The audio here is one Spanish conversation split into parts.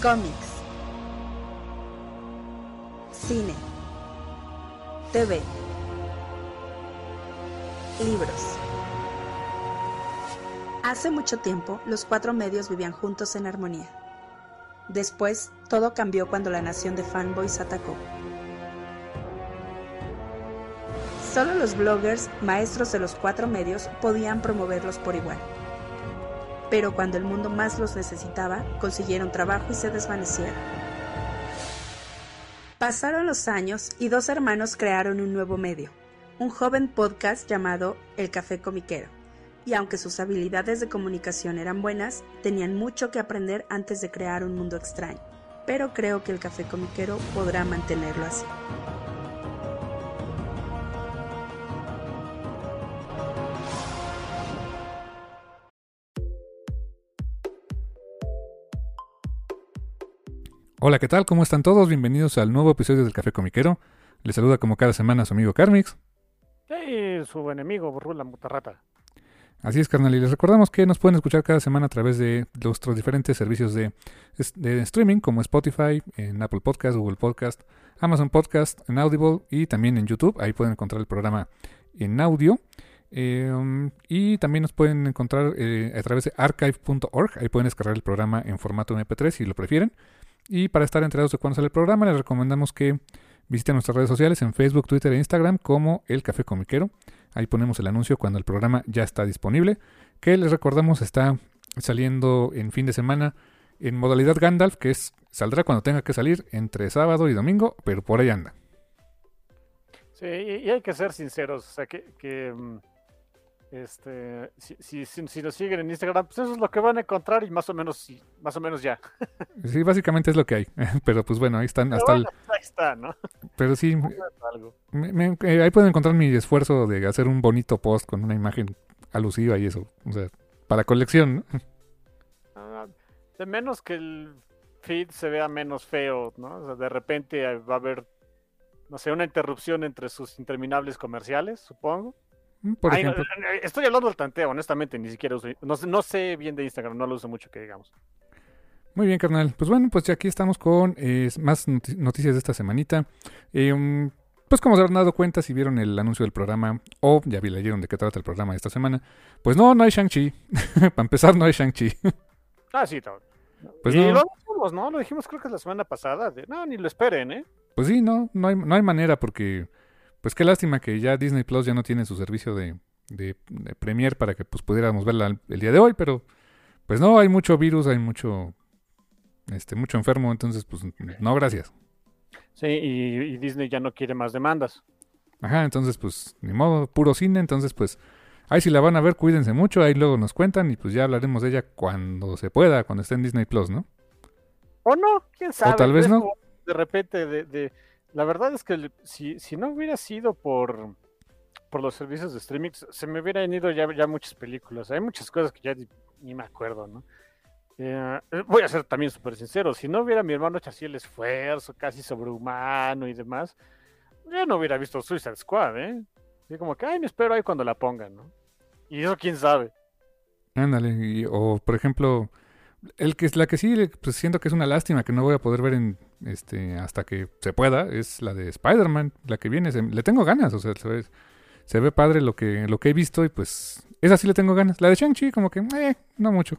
Cómics, cine, TV, libros. Hace mucho tiempo, los cuatro medios vivían juntos en armonía. Después, todo cambió cuando la nación de fanboys atacó. Solo los bloggers, maestros de los cuatro medios, podían promoverlos por igual. Pero cuando el mundo más los necesitaba, consiguieron trabajo y se desvanecieron. Pasaron los años y dos hermanos crearon un nuevo medio, un joven podcast llamado El Café Comiquero. Y aunque sus habilidades de comunicación eran buenas, tenían mucho que aprender antes de crear un mundo extraño. Pero creo que El Café Comiquero podrá mantenerlo así. Hola, ¿qué tal? ¿Cómo están todos? Bienvenidos al nuevo episodio del Café Comiquero. Les saluda como cada semana su amigo Carmix. Y su enemigo, Rula Mutarrata. Así es, carnal, y les recordamos que nos pueden escuchar cada semana a través de nuestros diferentes servicios de streaming, como Spotify, en Apple Podcast, Google Podcast, Amazon Podcast, en Audible y también en YouTube. Ahí pueden encontrar el programa en audio. Y también nos pueden encontrar a través de archive.org. Ahí pueden descargar el programa en formato MP3 si lo prefieren. Y para estar enterados de cuándo sale el programa, les recomendamos que visiten nuestras redes sociales en Facebook, Twitter e Instagram como El Café Comiquero. Ahí ponemos el anuncio cuando el programa ya está disponible, que les recordamos está saliendo en fin de semana en modalidad Gandalf, que saldrá cuando tenga que salir entre sábado y domingo, pero por ahí anda. Sí, y hay que ser sinceros, o sea, si nos siguen en Instagram, pues eso es lo que van a encontrar y más o menos ya. Sí, básicamente es lo que hay, pero pues bueno, ahí están Pero hasta bueno, ahí está, ¿no? Pero sí, Algo. ahí pueden encontrar mi esfuerzo de hacer un bonito post con una imagen alusiva y eso, o sea, para colección, ¿no? De menos que el feed se vea menos feo, ¿no? O sea, de repente va a haber, no sé, una interrupción entre sus interminables comerciales, supongo. Por ejemplo. Estoy hablando del tanteo, honestamente, ni siquiera uso, no sé bien de Instagram, no lo uso mucho, que digamos. Muy bien, carnal. Pues bueno, pues ya aquí estamos con más noticias de esta semanita. Pues como se habrán dado cuenta, si vieron el anuncio del programa o ya leyeron de qué trata el programa de esta semana, pues no hay Shang-Chi. Para empezar, no hay Shang-Chi. Sí, todo. Pues y no. lo dijimos, ¿no? Lo dijimos creo que la semana pasada. No, ni lo esperen, ¿eh? Pues sí, no hay manera porque, pues qué lástima que ya Disney Plus ya no tiene su servicio de Premiere para que pues pudiéramos verla el día de hoy, pero pues no, hay mucho virus, hay mucho enfermo, entonces pues no, gracias. Sí, y Disney ya no quiere más demandas. Ajá, entonces pues ni modo, puro cine, entonces pues ahí si la van a ver, cuídense mucho, ahí luego nos cuentan y pues ya hablaremos de ella cuando se pueda, cuando esté en Disney Plus, ¿no? O no, quién sabe. O tal vez no. De repente, la verdad es que si no hubiera sido por los servicios de streaming, se me hubieran ido ya muchas películas. Hay muchas cosas que ya ni me acuerdo, ¿no? Voy a ser también súper sincero, si no hubiera mi hermano hecho así el esfuerzo casi sobrehumano y demás, yo no hubiera visto Suicide Squad, ¿eh? Así como que, me espero ahí cuando la pongan, ¿no? Y eso quién sabe. Ándale, o por ejemplo, la que sí, pues siento que es una lástima que no voy a poder ver hasta que se pueda, es la de Spider-Man, la que viene, le tengo ganas, o sea, se ve padre lo que he visto y pues esa sí le tengo ganas. La de Shang-Chi como que, no mucho.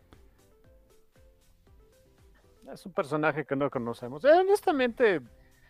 Es un personaje que no conocemos. Honestamente,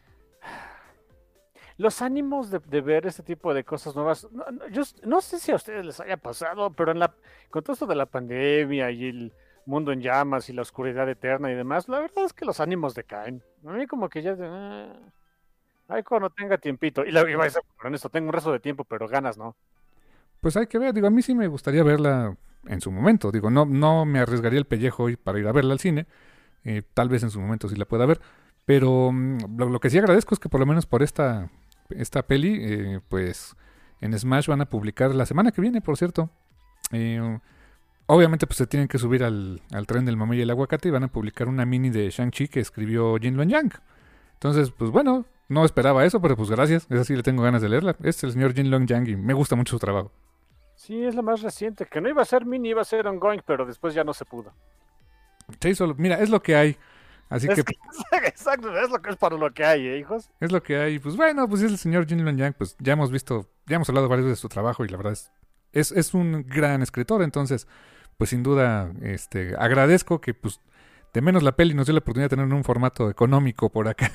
los ánimos de ver este tipo de cosas nuevas, yo no sé si a ustedes les haya pasado, pero con todo esto de la pandemia y el mundo en llamas y la oscuridad eterna y demás, la verdad es que los ánimos decaen. A mí como que ya cuando tenga tiempito, y voy a ser honesto, tengo un resto de tiempo, pero ganas no. Pues hay que ver, digo, a mí sí me gustaría verla en su momento, digo, no me arriesgaría el pellejo hoy para ir a verla al cine. Tal vez en su momento sí la pueda ver, pero lo que sí agradezco es que por lo menos por esta peli, pues en Smash van a publicar la semana que viene, por cierto. Obviamente pues se tienen que subir al tren del mamey y el aguacate y van a publicar una mini de Shang-Chi que escribió Jin Luen Yang. Entonces, pues bueno, no esperaba eso, pero pues gracias, esa sí le tengo ganas de leerla. Es el señor Jin Luen Yang y me gusta mucho su trabajo. Sí, es la más reciente, que no iba a ser mini, iba a ser ongoing, pero después ya no se pudo. Sí, mira, es lo que hay. Así Es que que, exacto, es lo que es para lo que hay, hijos. es lo que hay. Pues bueno, pues es el señor Jin Yang, pues ya hemos visto, ya hemos hablado varias veces de su trabajo y la verdad es un gran escritor, entonces, pues sin duda, agradezco que pues de menos la peli nos dio la oportunidad de tener un formato económico por acá.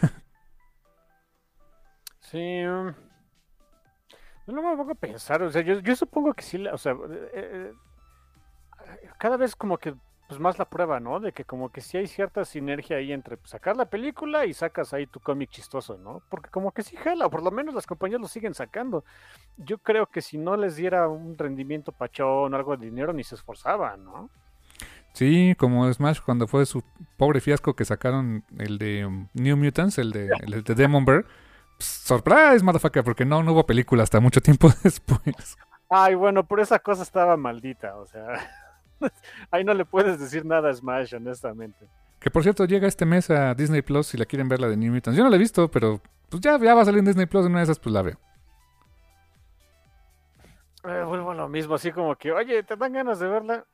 Sí, no me pongo a pensar, o sea, yo supongo que sí, o sea, cada vez como que pues más la prueba, ¿no? De que como que sí hay cierta sinergia ahí entre pues, sacar la película y sacas ahí tu cómic chistoso, ¿no? Porque como que sí jala, o por lo menos las compañías lo siguen sacando. Yo creo que si no les diera un rendimiento pachón o algo de dinero, ni se esforzaban, ¿no? Sí, como Smash cuando fue su pobre fiasco que sacaron el de New Mutants, el de Demon Bear. Surprise, motherfucker, porque no hubo película hasta mucho tiempo después. Ay, bueno, pero esa cosa estaba maldita, o sea, ahí no le puedes decir nada a Smash, honestamente. Que por cierto, llega este mes a Disney Plus si la quieren ver la de New Mutants. Yo no la he visto, pero pues ya va a salir en Disney Plus, en una de esas pues la veo. Vuelvo a lo mismo, así como que, oye, ¿te dan ganas de verla?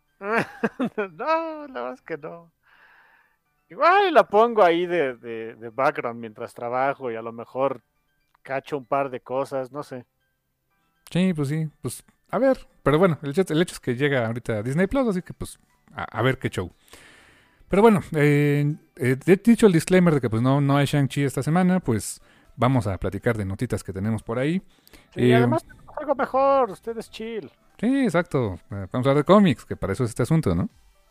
No, la verdad es que no. Igual la pongo ahí de background mientras trabajo y a lo mejor cacho un par de cosas, no sé. Sí, pues a ver. Pero bueno, el hecho es que llega ahorita a Disney Plus, así que pues a ver qué show. Pero bueno, dicho el disclaimer de que pues no hay Shang-Chi esta semana, pues vamos a platicar de notitas que tenemos por ahí. Sí, Eh, además tenemos algo mejor, ustedes chill. sí, exacto. Vamos a hablar de cómics, que para eso es este asunto, ¿no?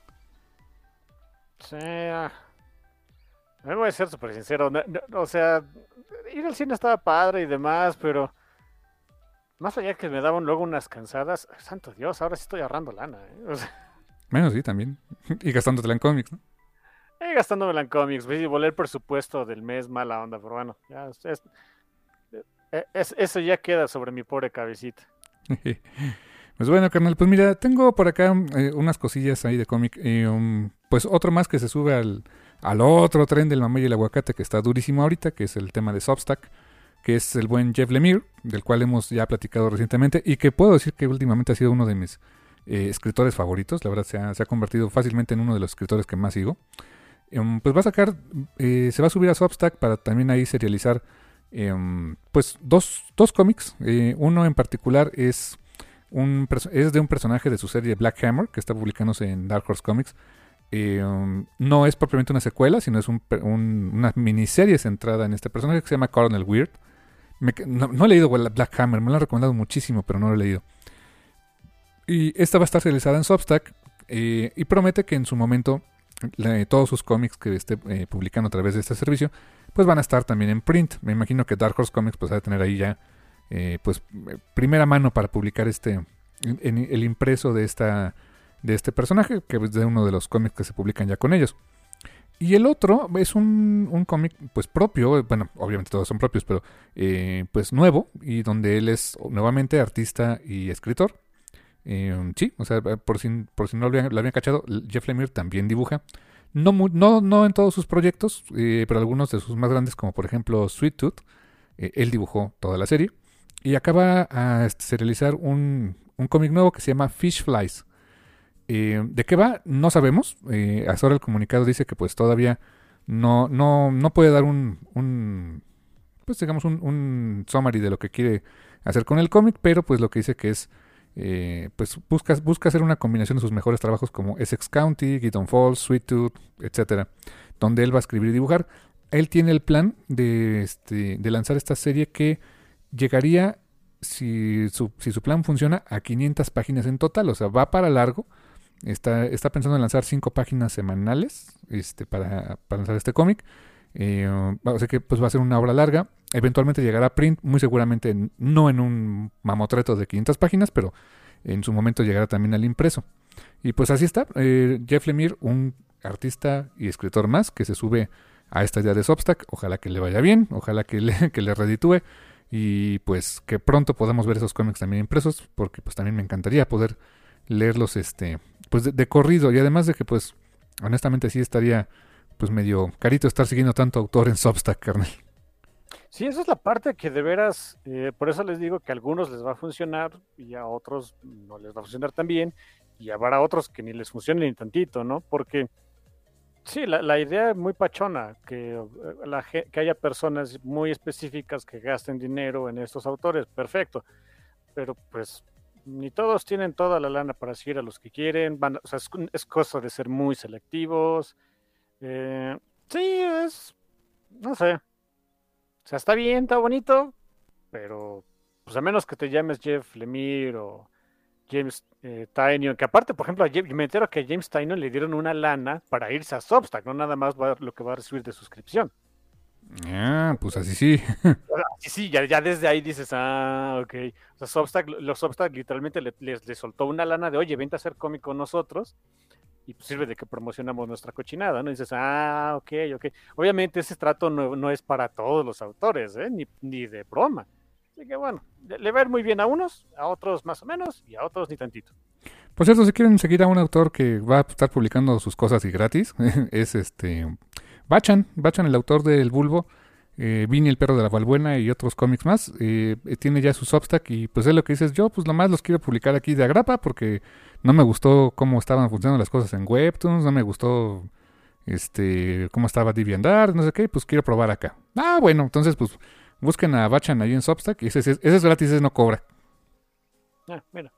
Sí, me voy a ser súper sincero, o sea, ir al cine estaba padre y demás, pero más allá que me daban luego unas cansadas, santo Dios, ahora sí estoy ahorrando lana, ¿eh? O sea, Bueno, sí, también. Y gastándotela en cómics, ¿no? gastándomela en cómics, y volé el presupuesto del mes, mala onda, pero bueno, ya eso ya queda sobre mi pobre cabecita. Pues bueno, carnal, pues mira, tengo por acá unas cosillas ahí de cómic. Pues otro más que se sube al otro tren del mamey y el aguacate que está durísimo ahorita, que es el tema de Substack, que es el buen Jeff Lemire, del cual hemos ya platicado recientemente y que puedo decir que últimamente ha sido uno de mis escritores favoritos. La verdad se ha convertido fácilmente en uno de los escritores que más sigo. Pues va a sacar, se va a subir a Substack para también ahí serializar pues dos cómics. Uno en particular es de un personaje de su serie Black Hammer, que está publicándose en Dark Horse Comics. No es propiamente una secuela, sino es una miniserie centrada en este personaje que se llama Colonel Weird. No he leído Black Hammer, me lo han recomendado muchísimo, pero no lo he leído. Y esta va a estar realizada en Substack y promete que en su momento todos sus cómics que esté publicando a través de este servicio pues van a estar también en print. Me imagino que Dark Horse Comics pues va a tener ahí ya primera mano para publicar el impreso de este personaje, que es de uno de los cómics que se publican ya con ellos. Y el otro es un cómic pues propio, bueno, obviamente todos son propios, pero pues nuevo, y donde él es nuevamente artista y escritor. Sí, o sea, por si no lo habían cachado, Jeff Lemire también dibuja. No en todos sus proyectos, pero algunos de sus más grandes, como por ejemplo Sweet Tooth, él dibujó toda la serie. Y acaba a serializar un cómic nuevo que se llama Fish Flies. ¿De qué va? No sabemos. Hasta ahora el comunicado dice que pues todavía no puede dar pues digamos un summary de lo que quiere hacer con el cómic, pero pues lo que dice que es pues busca hacer una combinación de sus mejores trabajos como Essex County, Gideon Falls, Sweet Tooth, etcétera, donde él va a escribir y dibujar. Él tiene el plan de lanzar esta serie que llegaría, si su plan funciona, a 500 páginas en total. O sea, va para largo. Está pensando en lanzar 5 páginas semanales para lanzar este cómic. O sea que pues va a ser una obra larga. Eventualmente llegará a print, muy seguramente no en un mamotreto de 500 páginas, pero en su momento llegará también al impreso. Y pues así está. Jeff Lemire, un artista y escritor más que se sube a esta idea de Substack. Ojalá que le vaya bien, ojalá que le reditúe y pues que pronto podamos ver esos cómics también impresos, porque pues también me encantaría poder leerlos pues de corrido, y además de que pues honestamente sí estaría pues medio carito estar siguiendo tanto autor en Substack, carnal. Sí, esa es la parte que de veras, por eso les digo que a algunos les va a funcionar y a otros no les va a funcionar tan bien, y habrá otros que ni les funcione ni tantito, ¿no? Porque Sí, la idea es muy pachona, que haya personas muy específicas que gasten dinero en estos autores, perfecto, pero pues ni todos tienen toda la lana para seguir a los que quieren, o sea, es cosa de ser muy selectivos. eh, sí, no sé, o sea, está bien, está bonito, pero pues a menos que te llames Jeff Lemire o James Tynion, que aparte, por ejemplo, me entero que a James Tynion le dieron una lana para irse a Substack, no nada más lo que va a recibir de suscripción. Ah, pues así sí. Sí, sí, ya desde ahí dices, ok. O sea, los Substack literalmente le soltó una lana de, oye, vente a hacer cómic con nosotros y pues sirve de que promocionamos nuestra cochinada, ¿no? Y dices, ok, ok. Obviamente ese trato no es para todos los autores, ¿eh? Ni de broma. Así que bueno, le va a ir muy bien a unos, a otros más o menos y a otros ni tantito. Por cierto, si quieren seguir a un autor que va a estar publicando sus cosas y gratis, es Bachan, el autor del Bulbo, Vinny el perro de la Valbuena y otros cómics más. Tiene ya su Substack y pues es lo que dices, yo pues nomás los quiero publicar aquí de agrapa porque no me gustó cómo estaban funcionando las cosas en Webtoons, no me gustó cómo estaba DeviantArt, no sé qué, pues quiero probar acá. Ah, bueno, entonces pues busquen a Bachan ahí en Substack y ese es gratis, ese no cobra. Mira,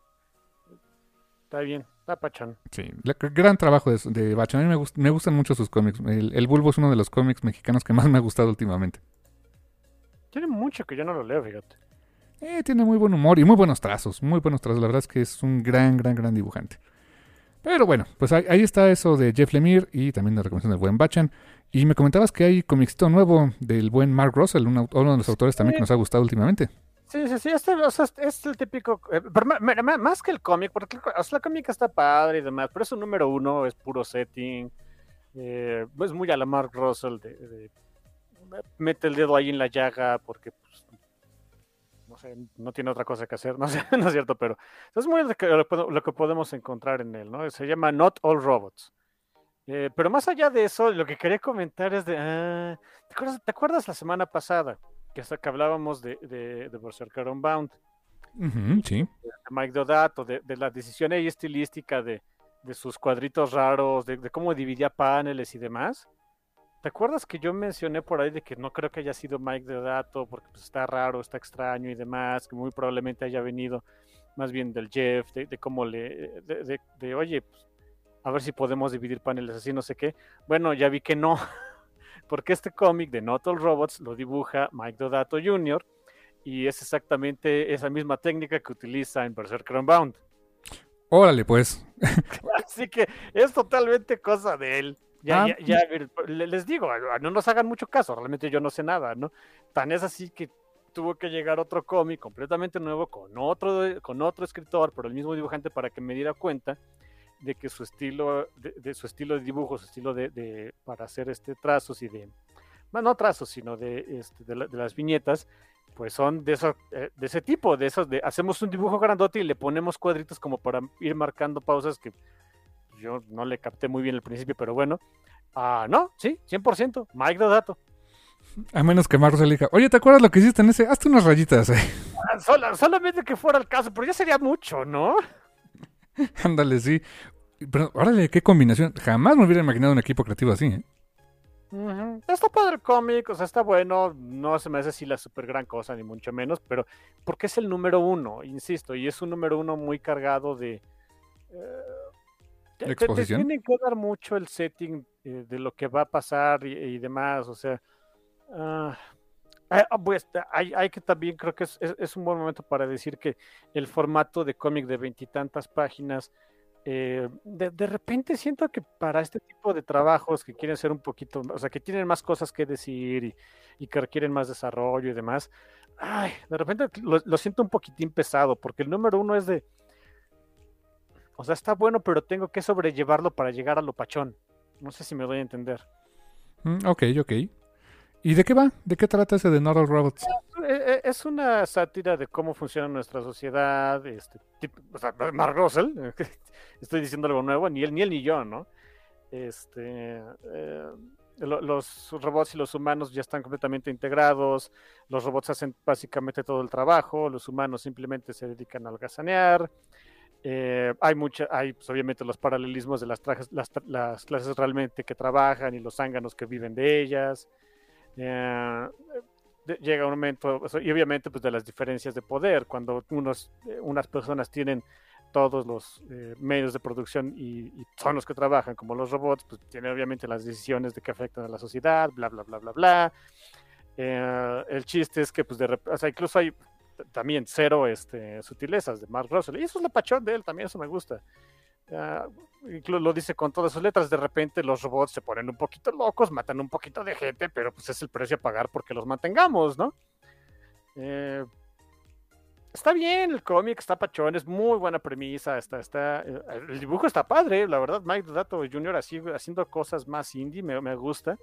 está bien, está pachón. Sí, gran trabajo de Bachan. A mí me gustan mucho sus cómics. El Bulbo es uno de los cómics mexicanos que más me ha gustado últimamente. Tiene mucho que yo no lo leo, fíjate. Tiene muy buen humor y muy buenos trazos. Muy buenos trazos. La verdad es que es un gran dibujante. Pero bueno, pues ahí está eso de Jeff Lemire y también la recomendación del buen Bachan. Y me comentabas que hay cómicsito nuevo del buen Mark Russell, uno de los autores también que nos ha gustado últimamente. Sí, o sea, es el típico, pero más que el cómic, porque o sea, la cómica está padre y demás, pero es un número uno, es puro setting, es muy a la Mark Russell mete el dedo ahí en la llaga porque, pues, no sé, no tiene otra cosa que hacer, no sé, no es cierto, pero es muy lo que podemos encontrar en él, ¿no? Se llama Not All Robots. Pero más allá de eso, lo que quería comentar es ¿te acuerdas la semana pasada que hasta que hablábamos de Berserker Unbound? Sí. De Mike Deodato, de la decisión ahí estilística de sus cuadritos raros, de cómo dividía paneles y demás. ¿Te acuerdas que yo mencioné por ahí de que no creo que haya sido Mike Deodato porque pues, está raro, está extraño y demás, que muy probablemente haya venido más bien del Jeff, de cómo oye, pues, a ver si podemos dividir paneles así, no sé qué. Bueno, ya vi que no, porque este cómic de Not All Robots lo dibuja Mike Deodato Jr. y es exactamente esa misma técnica que utiliza en Berserker Unbound. Órale, pues. Así que es totalmente cosa de él. Les digo, no nos hagan mucho caso, realmente yo no sé nada, ¿no? Tan es así que tuvo que llegar otro cómic completamente nuevo con otro escritor, pero el mismo dibujante para que me diera cuenta de que su estilo su estilo de dibujo, su estilo para hacer trazos y no trazos, sino de las viñetas, pues son de ese tipo, hacemos un dibujo grandote y le ponemos cuadritos como para ir marcando pausas que yo no le capté muy bien al principio, pero bueno. No, sí, 100%, Mike Deodato. A menos que Mark Russell diga, oye, ¿te acuerdas lo que hiciste en ese? Hazte unas rayitas. Solamente que fuera el caso, pero ya sería mucho, ¿no? Ándale, sí. Pero, órale, qué combinación. Jamás me hubiera imaginado un equipo creativo así, ¿eh? Está padre el cómic, o sea, está bueno, no se me hace así la super gran cosa, ni mucho menos, pero porque es el número uno, insisto, y es un número uno muy cargado de... te tienen que dar mucho el setting de lo que va a pasar y demás, o sea... pues hay que también creo que es un buen momento para decir que el formato de cómic de 20 y tantas páginas de repente siento que para este tipo de trabajos que quieren ser un poquito, o sea, que tienen más cosas que decir y que requieren más desarrollo y demás, de repente lo siento un poquitín pesado, porque el número uno o sea, está bueno, pero tengo que sobrellevarlo para llegar a lo pachón. No sé si me doy a entender. Ok. ¿Y de qué va? ¿De qué trata ese de Not All Robots? Es una sátira de cómo funciona nuestra sociedad, o sea, Mark Russell, estoy diciendo algo nuevo, ni él ni yo, ¿no? Los robots y los humanos ya están completamente integrados, los robots hacen básicamente todo el trabajo, los humanos simplemente se dedican a holgazanear, Hay pues, obviamente los paralelismos de las clases realmente que trabajan y los zánganos que viven de ellas. Llega un momento, y obviamente pues de las diferencias de poder, cuando unas personas tienen todos los medios de producción y son los que trabajan, como los robots, pues tienen obviamente las decisiones de que afectan a la sociedad, bla, bla, bla, bla, bla. El chiste es que pues o sea, incluso hay también cero sutilezas de Mark Russell, y eso es la pachón de él, también eso me gusta. Incluso lo dice con todas sus letras, de repente los robots se ponen un poquito locos, matan un poquito de gente, pero pues es el precio a pagar porque los mantengamos, ¿no? Está bien el cómic, está pachón, es muy buena premisa, el dibujo está padre, la verdad. Mike Deodato Jr. haciendo cosas más indie me gusta.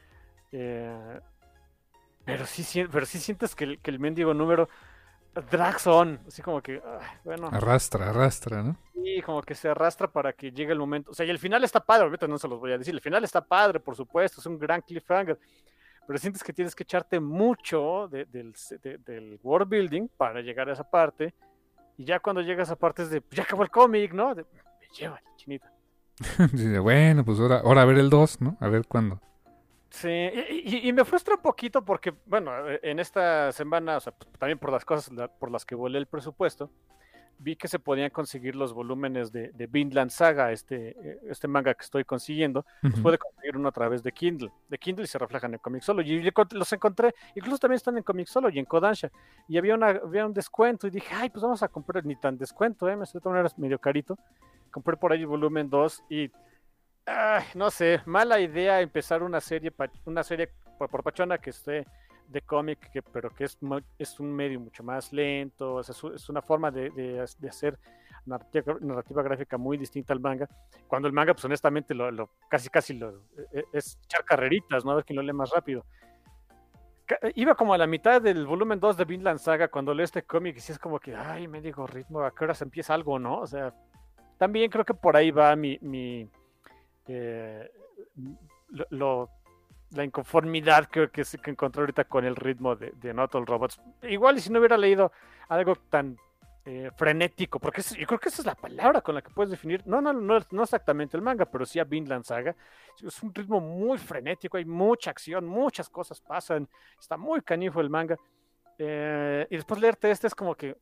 Pero sí sientes que el mendigo número drags on, así como que, bueno. Arrastra, ¿no? Sí, como que se arrastra para que llegue el momento. O sea, y el final está padre, ahorita no se los voy a decir. El final está padre, por supuesto, es un gran cliffhanger. Pero sientes que tienes que echarte mucho del world building para llegar a esa parte. Y ya cuando llegas a esa parte es de, pues ya acabó el cómic, ¿no? Me lleva la chinita. Sí, bueno, pues ahora a ver el 2, ¿no? A ver cuándo. Sí, y me frustra un poquito porque, bueno, en esta semana, o sea, también por las cosas por las que volé el presupuesto, vi que se podían conseguir los volúmenes de Vinland Saga, este manga que estoy consiguiendo, pues puede conseguir uno a través de Kindle y se reflejan en Comixology. Y yo los encontré, incluso también están en Comixology, en Kodansha, y había un descuento, y dije, ay, pues vamos a comprar, ni tan descuento, me estoy tomando medio carito. Compré por ahí el volumen 2 y no sé, mala idea empezar una serie por pachona que esté de cómic, pero que es un medio mucho más lento, o sea, es una forma de hacer narrativa gráfica muy distinta al manga, cuando el manga, pues honestamente, casi es echar carreritas, ¿no? A ver quién lo lee más rápido. Iba como a la mitad del volumen 2 de Vinland Saga cuando leo este cómic y sí es como que, ay, me digo ritmo, ¿a qué hora se empieza algo, no? O sea, también creo que por ahí va la inconformidad que encontré ahorita con el ritmo de Not All Robots. Igual y si no hubiera leído algo tan frenético, porque yo creo que esa es la palabra con la que puedes definir, no exactamente el manga, pero sí a Vinland Saga. Es un ritmo muy frenético, hay mucha acción, muchas cosas pasan, está muy canijo el manga. Y después leerte es como que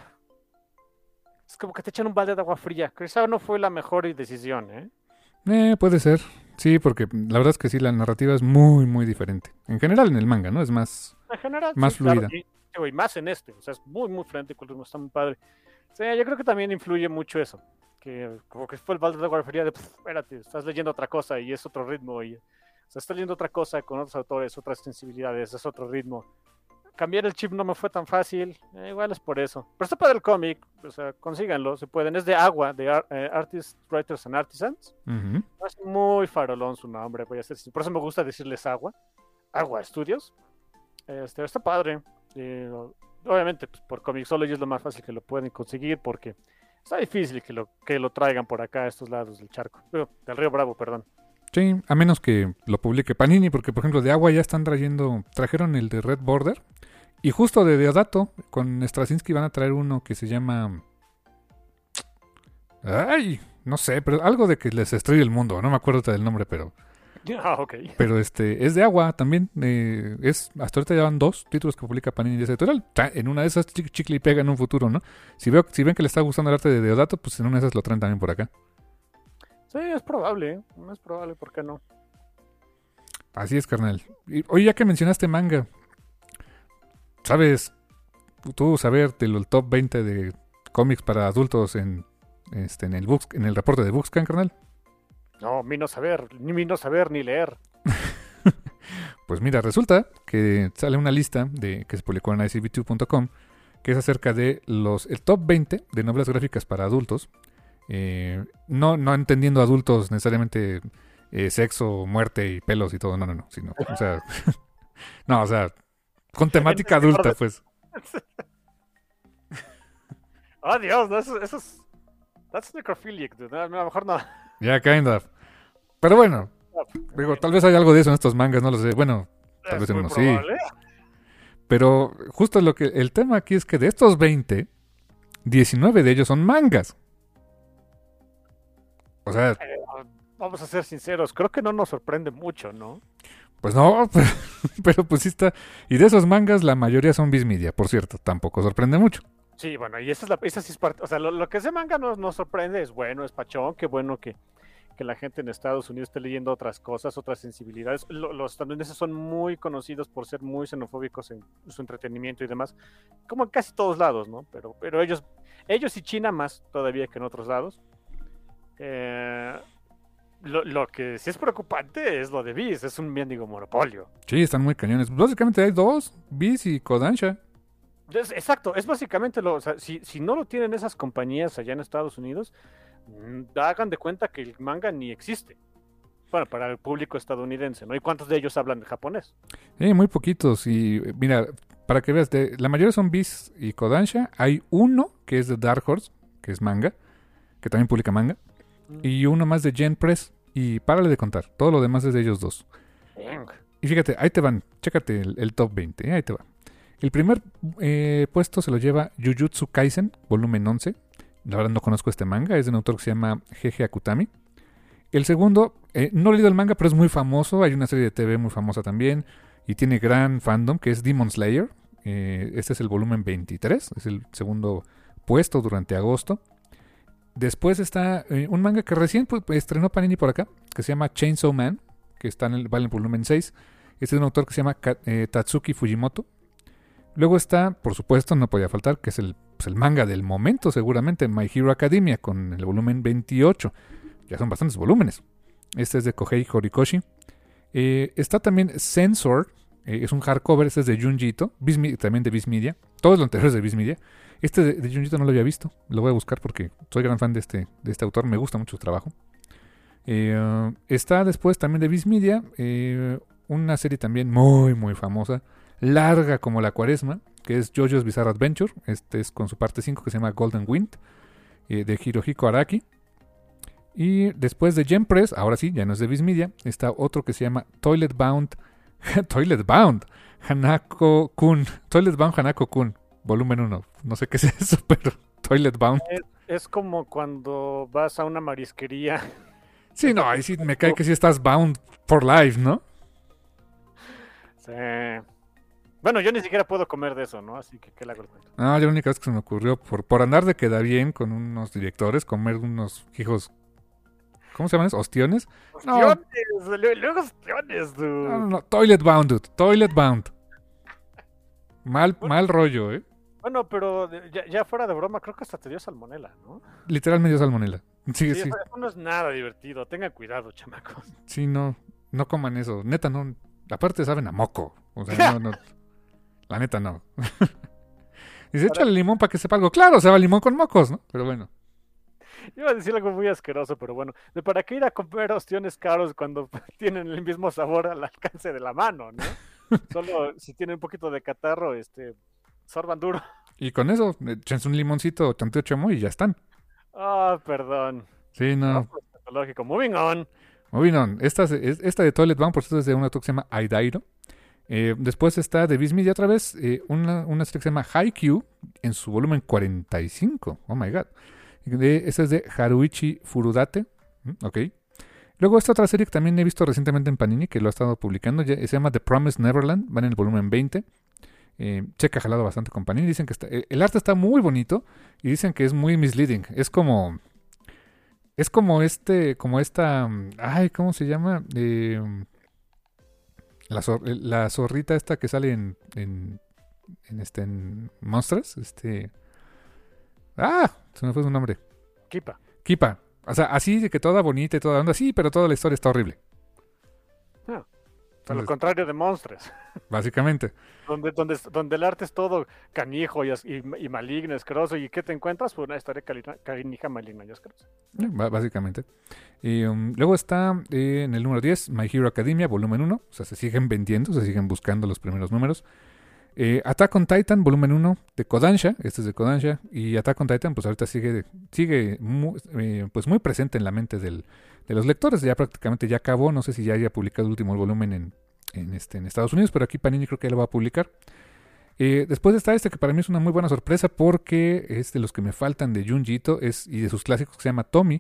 es como que te echan un balde de agua fría. Quizá no fue la mejor decisión, Puede ser. Sí, porque la verdad es que sí, la narrativa es muy, muy diferente. En general en el manga, ¿no? Es más, en general, más sí, fluida. Claro, y más en o sea, es muy, muy frenético, el ritmo está muy padre. O sea, yo creo que también influye mucho eso, que como que fue el balde de agua fría de, espérate, estás leyendo otra cosa y es otro ritmo, o sea, estás leyendo otra cosa con otros autores, otras sensibilidades, es otro ritmo. Cambiar el chip no me fue tan fácil, igual es por eso. Pero está para el cómic, o sea, consíganlo, se pueden. Es de Agua, de Artists, Writers and Artisans. Uh-huh. Es muy farolón su nombre, voy a ser sincero. Por eso me gusta decirles Agua Studios. Está padre. Obviamente, pues, por Comixology es lo más fácil que lo pueden conseguir, porque está difícil que lo traigan por acá a estos lados del charco. Del Río Bravo, perdón. Sí, a menos que lo publique Panini, porque por ejemplo de Agua ya trajeron el de Red Border. Y justo de Deodato, con Straczynski van a traer uno que se llama... Ay, no sé, pero algo de que les destruye el mundo. No me acuerdo del nombre, pero... Ok. Pero es de Agua también. Hasta ahorita ya van 2 títulos que publica Panini de ese editorial. En una de esas chicle y pega en un futuro, ¿no? Si ven que le está gustando el arte de Deodato, pues en una de esas lo traen también por acá. Sí, es probable, ¿por qué no? Así es, carnal. Oye, ya que mencionaste manga... ¿Sabes tú saber del top 20 de cómics para adultos en el reporte de Bookscan, carnal? No, ni saber ni leer. Pues mira, resulta que sale una lista que se publicó en icb2.com que es acerca de el top 20 de novelas gráficas para adultos. No entendiendo adultos necesariamente sexo, muerte y pelos y todo, no, sino, o sea, no, o sea, con temática adulta, pues. Oh, Dios, eso es... That's necrophilic, dude. A lo mejor no. Yeah, kind of. Pero bueno, digo, tal vez hay algo de eso en estos mangas, no lo sé. Bueno, tal vez en uno sí. Pero justo el tema aquí es que de estos 20, 19 de ellos son mangas. O sea, Vamos a ser sinceros, creo que no nos sorprende mucho, ¿no? pues no, pero pues sí está. Y de esos mangas, la mayoría son Viz Media, por cierto, tampoco sorprende mucho. Sí, bueno, y esa sí es parte, o sea, lo que ese manga nos sorprende es bueno, es pachón, qué bueno que la gente en Estados Unidos esté leyendo otras cosas, otras sensibilidades. Los estadounidenses son muy conocidos por ser muy xenofóbicos en su entretenimiento y demás, como en casi todos lados, ¿no? Pero ellos y China más todavía que en otros lados. Eh, lo que sí es preocupante es lo de Viz, es un mendigo monopolio. Sí, están muy cañones. Básicamente hay dos, Viz y Kodansha. Exacto, es básicamente o sea, si no lo tienen esas compañías allá en Estados Unidos, hagan de cuenta que el manga ni existe. Bueno, para el público estadounidense, ¿no? ¿Y cuántos de ellos hablan japonés? Muy poquitos. Y mira, para que veas, la mayoría son Viz y Kodansha. Hay uno que es de Dark Horse, que es manga, que también publica manga. Y uno más de Gen Press. Y párale de contar. Todo lo demás es de ellos dos. Y fíjate, ahí te van. Chécate el top 20. Ahí te va. El primer puesto se lo lleva Jujutsu Kaisen, volumen 11. La verdad no conozco este manga. Es de un autor que se llama G.G. Akutami. El segundo, no he leído el manga, pero es muy famoso. Hay una serie de TV muy famosa también. Y tiene gran fandom, que es Demon Slayer. Este es el volumen 23. Es el segundo puesto durante agosto. Después está un manga que recién estrenó Panini por acá, que se llama Chainsaw Man, que está va en el volumen 6. Este es un autor que se llama Tatsuki Fujimoto. Luego está, por supuesto, no podía faltar, que es el manga del momento seguramente, My Hero Academia, con el volumen 28. Ya son bastantes volúmenes. Este es de Kohei Horikoshi. Está también Censor, es un hardcover, este es de Junji Ito, también de Viz Media. Todo lo anterior es de Viz Media. Este de Junji Ito no lo había visto, lo voy a buscar porque soy gran fan de este autor, me gusta mucho su trabajo. Está después también de Viz Media, una serie también muy muy famosa, larga como la cuaresma, que es JoJo's Bizarre Adventure. Este es con su parte 5 que se llama Golden Wind, de Hirohiko Araki. Y después de Gen Press, ahora sí, ya no es de Viz Media, está otro que se llama Toilet Bound Hanako-kun. Toilet Bound Hanako-kun, volumen 1. No sé qué es eso, pero Toilet Bound. Es como cuando vas a una marisquería. Sí, no, ahí sí me cae que sí estás bound for life, ¿no? Sí. Bueno, yo ni siquiera puedo comer de eso, ¿no? Así que, ¿qué le hago el cuento? No, yo la única vez que se me ocurrió, por andar de queda bien con unos directores, comer unos hijos, ¿cómo se llaman? ¿Ostiones? ¡Ostiones! Luego ostiones, dude. No. Toilet Bound, dude. Toilet Bound. Mal rollo, ¿eh? Bueno, pero ya fuera de broma, creo que hasta te dio salmonela, ¿no? Literal medio salmonela. Sí. Eso no es nada divertido. Tengan cuidado, chamacos. Sí, no coman eso. Neta, no. Aparte saben a moco. O sea, no. La neta, no. Dice, échale limón para que sepa algo. Claro, se va limón con mocos, ¿no? Pero bueno. Iba a decir algo muy asqueroso, pero bueno. ¿Para qué ir a comer ostiones caros cuando tienen el mismo sabor al alcance de la mano, no? Solo si tienen un poquito de catarro, sorban duro. Y con eso, échense un limoncito, tanteo chamoy y ya están. Perdón. Sí, no. Lógico. Moving on. Esta de Toilet Bound, por cierto, es de un autor que se llama Aidairo. Después está de Viz Media otra vez, una serie que se llama Haikyuu, en su volumen 45. Oh my god. Esta es de Haruichi Furudate. Ok. Luego esta otra serie que también he visto recientemente en Panini, que lo ha estado publicando, se llama The Promised Neverland, van en el volumen 20. Checa jalado bastante con Panini. Dicen que el arte está muy bonito y dicen que es muy misleading. Es como esta, ay, ¿cómo se llama? La zorrita esta que sale en Monsters, se me fue su nombre. Kipa. O sea, así de que toda bonita y toda onda, sí, pero toda la historia está horrible. A lo contrario de Monsters. Básicamente. Donde el arte es todo canijo y maligno, asqueroso. ¿Y qué te encuentras? Pues una historia canija, maligna y asquerosa. Básicamente. Y luego está en el número 10, My Hero Academia, volumen 1. O sea, se siguen vendiendo, se siguen buscando los primeros números. Attack on Titan, volumen 1 de Kodansha. Este es de Kodansha. Y Attack on Titan, pues ahorita sigue muy presente en la mente de los lectores. Ya prácticamente ya acabó. No sé si ya haya publicado el último volumen en Estados Unidos, pero aquí Panini creo que ya lo va a publicar. Después está que para mí es una muy buena sorpresa porque es de los que me faltan de Junji Ito y de sus clásicos, que se llama Tommy.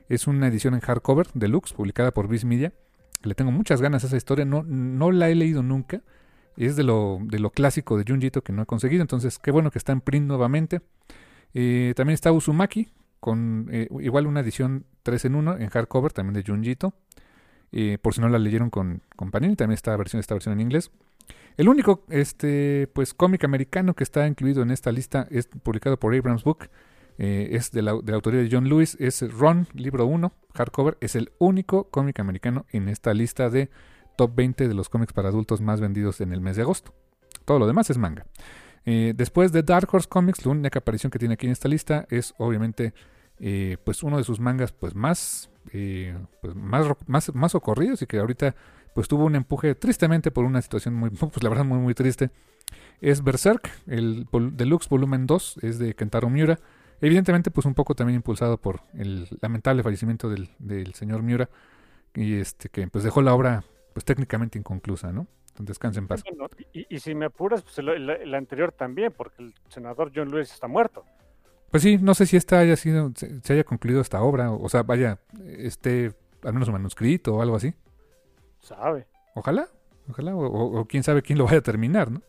Es una edición en hardcover deluxe publicada por Viz Media. Le tengo muchas ganas a esa historia. No la he leído nunca. Es de lo clásico de Junji Ito que no he conseguido. Entonces, qué bueno que está en print nuevamente. También está Uzumaki, con igual una edición 3 en 1 en hardcover, también de Junji Ito. Por si no la leyeron con Panini, también esta versión en inglés. El único pues cómic americano que está incluido en esta lista es publicado por Abrams Book. Es de la autoría de John Lewis. Es Ron, libro 1, hardcover. Es el único cómic americano en esta lista de top 20 de los cómics para adultos más vendidos en el mes de agosto. Todo lo demás es manga. Después de Dark Horse Comics, la única aparición que tiene aquí en esta lista es obviamente pues uno de sus mangas pues más socorridos, y que ahorita pues tuvo un empuje tristemente por una situación pues la verdad muy triste. Es Berserk, el Deluxe Volumen 2, es de Kentaro Miura. Evidentemente pues un poco también impulsado por el lamentable fallecimiento del señor Miura, y que pues dejó la obra pues técnicamente inconclusa, ¿no? Descanse en paz. Bueno, y si me apuras, pues el anterior también, porque el senador John Lewis está muerto. Pues sí, no sé si esta se haya concluido esta obra, o sea, vaya, al menos un manuscrito o algo así. Sabe. Ojalá, o quién sabe quién lo vaya a terminar, ¿no?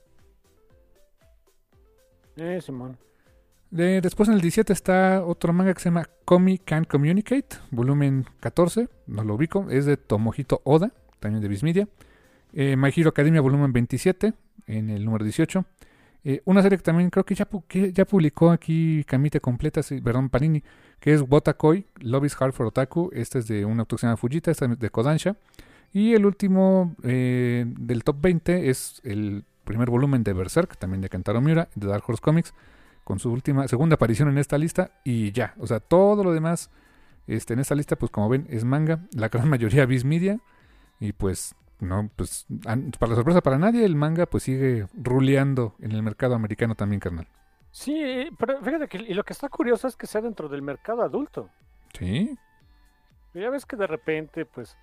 Simón. Después en el 17 está otro manga que se llama Komi Can't Communicate, volumen 14, no lo ubico, es de Tomohito Oda, también de Viz Media. My Hero Academia, volumen 27, en el número 18. Una serie que también creo que ya publicó aquí Kamite completa, Panini, que es Wotakoi, Love is Hard for Otaku. Este es de una autor que se llama Fujita, este es de Kodansha. Y el último del top 20 es el primer volumen de Berserk, también de Kentaro Miura, de Dark Horse Comics, con su segunda aparición en esta lista. Y ya, o sea, todo lo demás en esta lista, pues como ven, es manga, la gran mayoría Viz Media. Y pues no, pues para la sorpresa para nadie, el manga pues sigue ruleando en el mercado americano también, carnal. Sí, pero fíjate que y lo que está curioso es que sea dentro del mercado adulto. Sí. Ya ves que de repente, pues,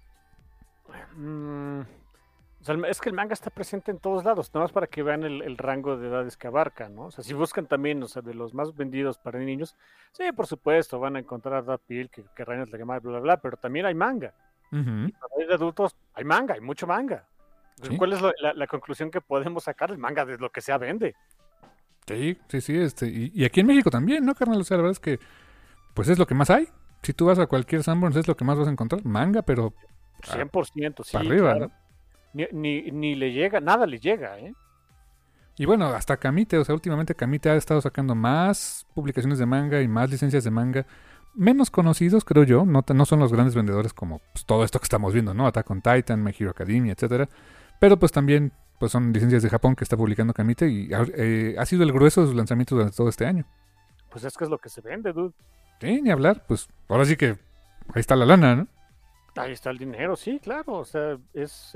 o sea, es que el manga está presente en todos lados, nada más para que vean el rango de edades que abarca, ¿no? O sea, si buscan también, o sea, de los más vendidos para niños, sí, por supuesto, van a encontrar a Pill, que Reina la Llamada, bla, bla, bla, pero también hay manga. Uh-huh. Y para de adultos hay manga, hay mucho manga. ¿Sí? ¿Cuál es la conclusión que podemos sacar? El manga de lo que sea vende. Sí, y aquí en México también, ¿no, carnal? O sea, la verdad es que pues es lo que más hay. Si tú vas a cualquier Sanborns es lo que más vas a encontrar, manga, pero 100%, sí. Para arriba, claro. ¿no? Ni le llega, nada le llega, ¿eh? Y bueno, hasta Kamite, o sea, últimamente Kamite ha estado sacando más publicaciones de manga y más licencias de manga, menos conocidos, creo yo, no son los grandes vendedores como pues, todo esto que estamos viendo, ¿no? Attack on Titan, My Hero Academia, etcétera. Pero pues también pues son licencias de Japón que está publicando Kamite y ha sido el grueso de sus lanzamientos durante todo este año. Pues es que es lo que se vende, dude. Sí, ni hablar, pues ahora sí que ahí está la lana, ¿no? Ahí está el dinero, sí, claro. O sea, es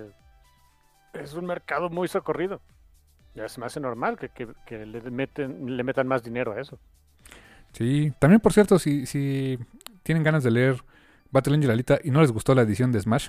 un mercado muy socorrido. Ya se me hace normal que le metan más dinero a eso. Sí, también por cierto, si tienen ganas de leer Battle Angel Alita y no les gustó la edición de Smash,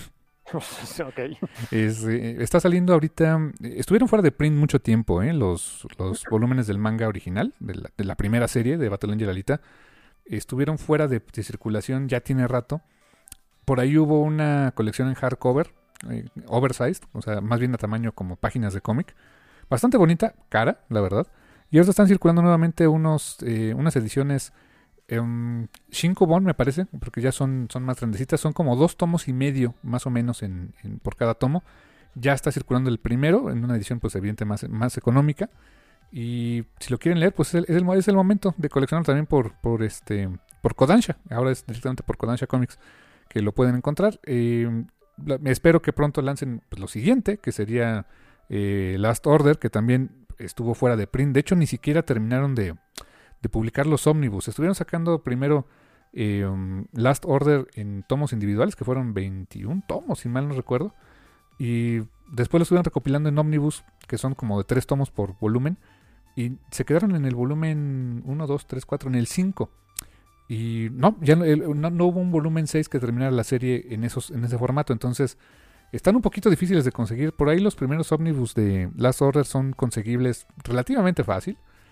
Okay. Está saliendo ahorita, estuvieron fuera de print mucho tiempo, los volúmenes del manga original, de la primera serie de Battle Angel Alita, estuvieron fuera de circulación, ya tiene rato. Por ahí hubo una colección en hardcover, oversized, o sea, más bien a tamaño como páginas de cómic, bastante bonita, cara, la verdad. Y ahora están circulando nuevamente unas ediciones Shinkobon, me parece, porque ya son más grandecitas, son como 2 tomos y medio, más o menos, por cada tomo. Ya está circulando el primero, en una edición, pues, evidente, más económica. Y si lo quieren leer, pues es el momento de coleccionarlo también por Kodansha. Ahora es directamente por Kodansha Comics que lo pueden encontrar. Espero que pronto lancen pues, lo siguiente, que sería Last Order, que también estuvo fuera de print. De hecho, ni siquiera terminaron de publicar los ómnibus. Estuvieron sacando primero Last Order en tomos individuales, que fueron 21 tomos, si mal no recuerdo. Y después lo estuvieron recopilando en ómnibus, que son como de 3 tomos por volumen. Y se quedaron en el volumen 1, 2, 3, 4, en el 5. Y ya no hubo un volumen 6 que terminara la serie en ese formato. Entonces, están un poquito difíciles de conseguir. Por ahí los primeros ómnibus de Last Order son conseguibles relativamente fácil.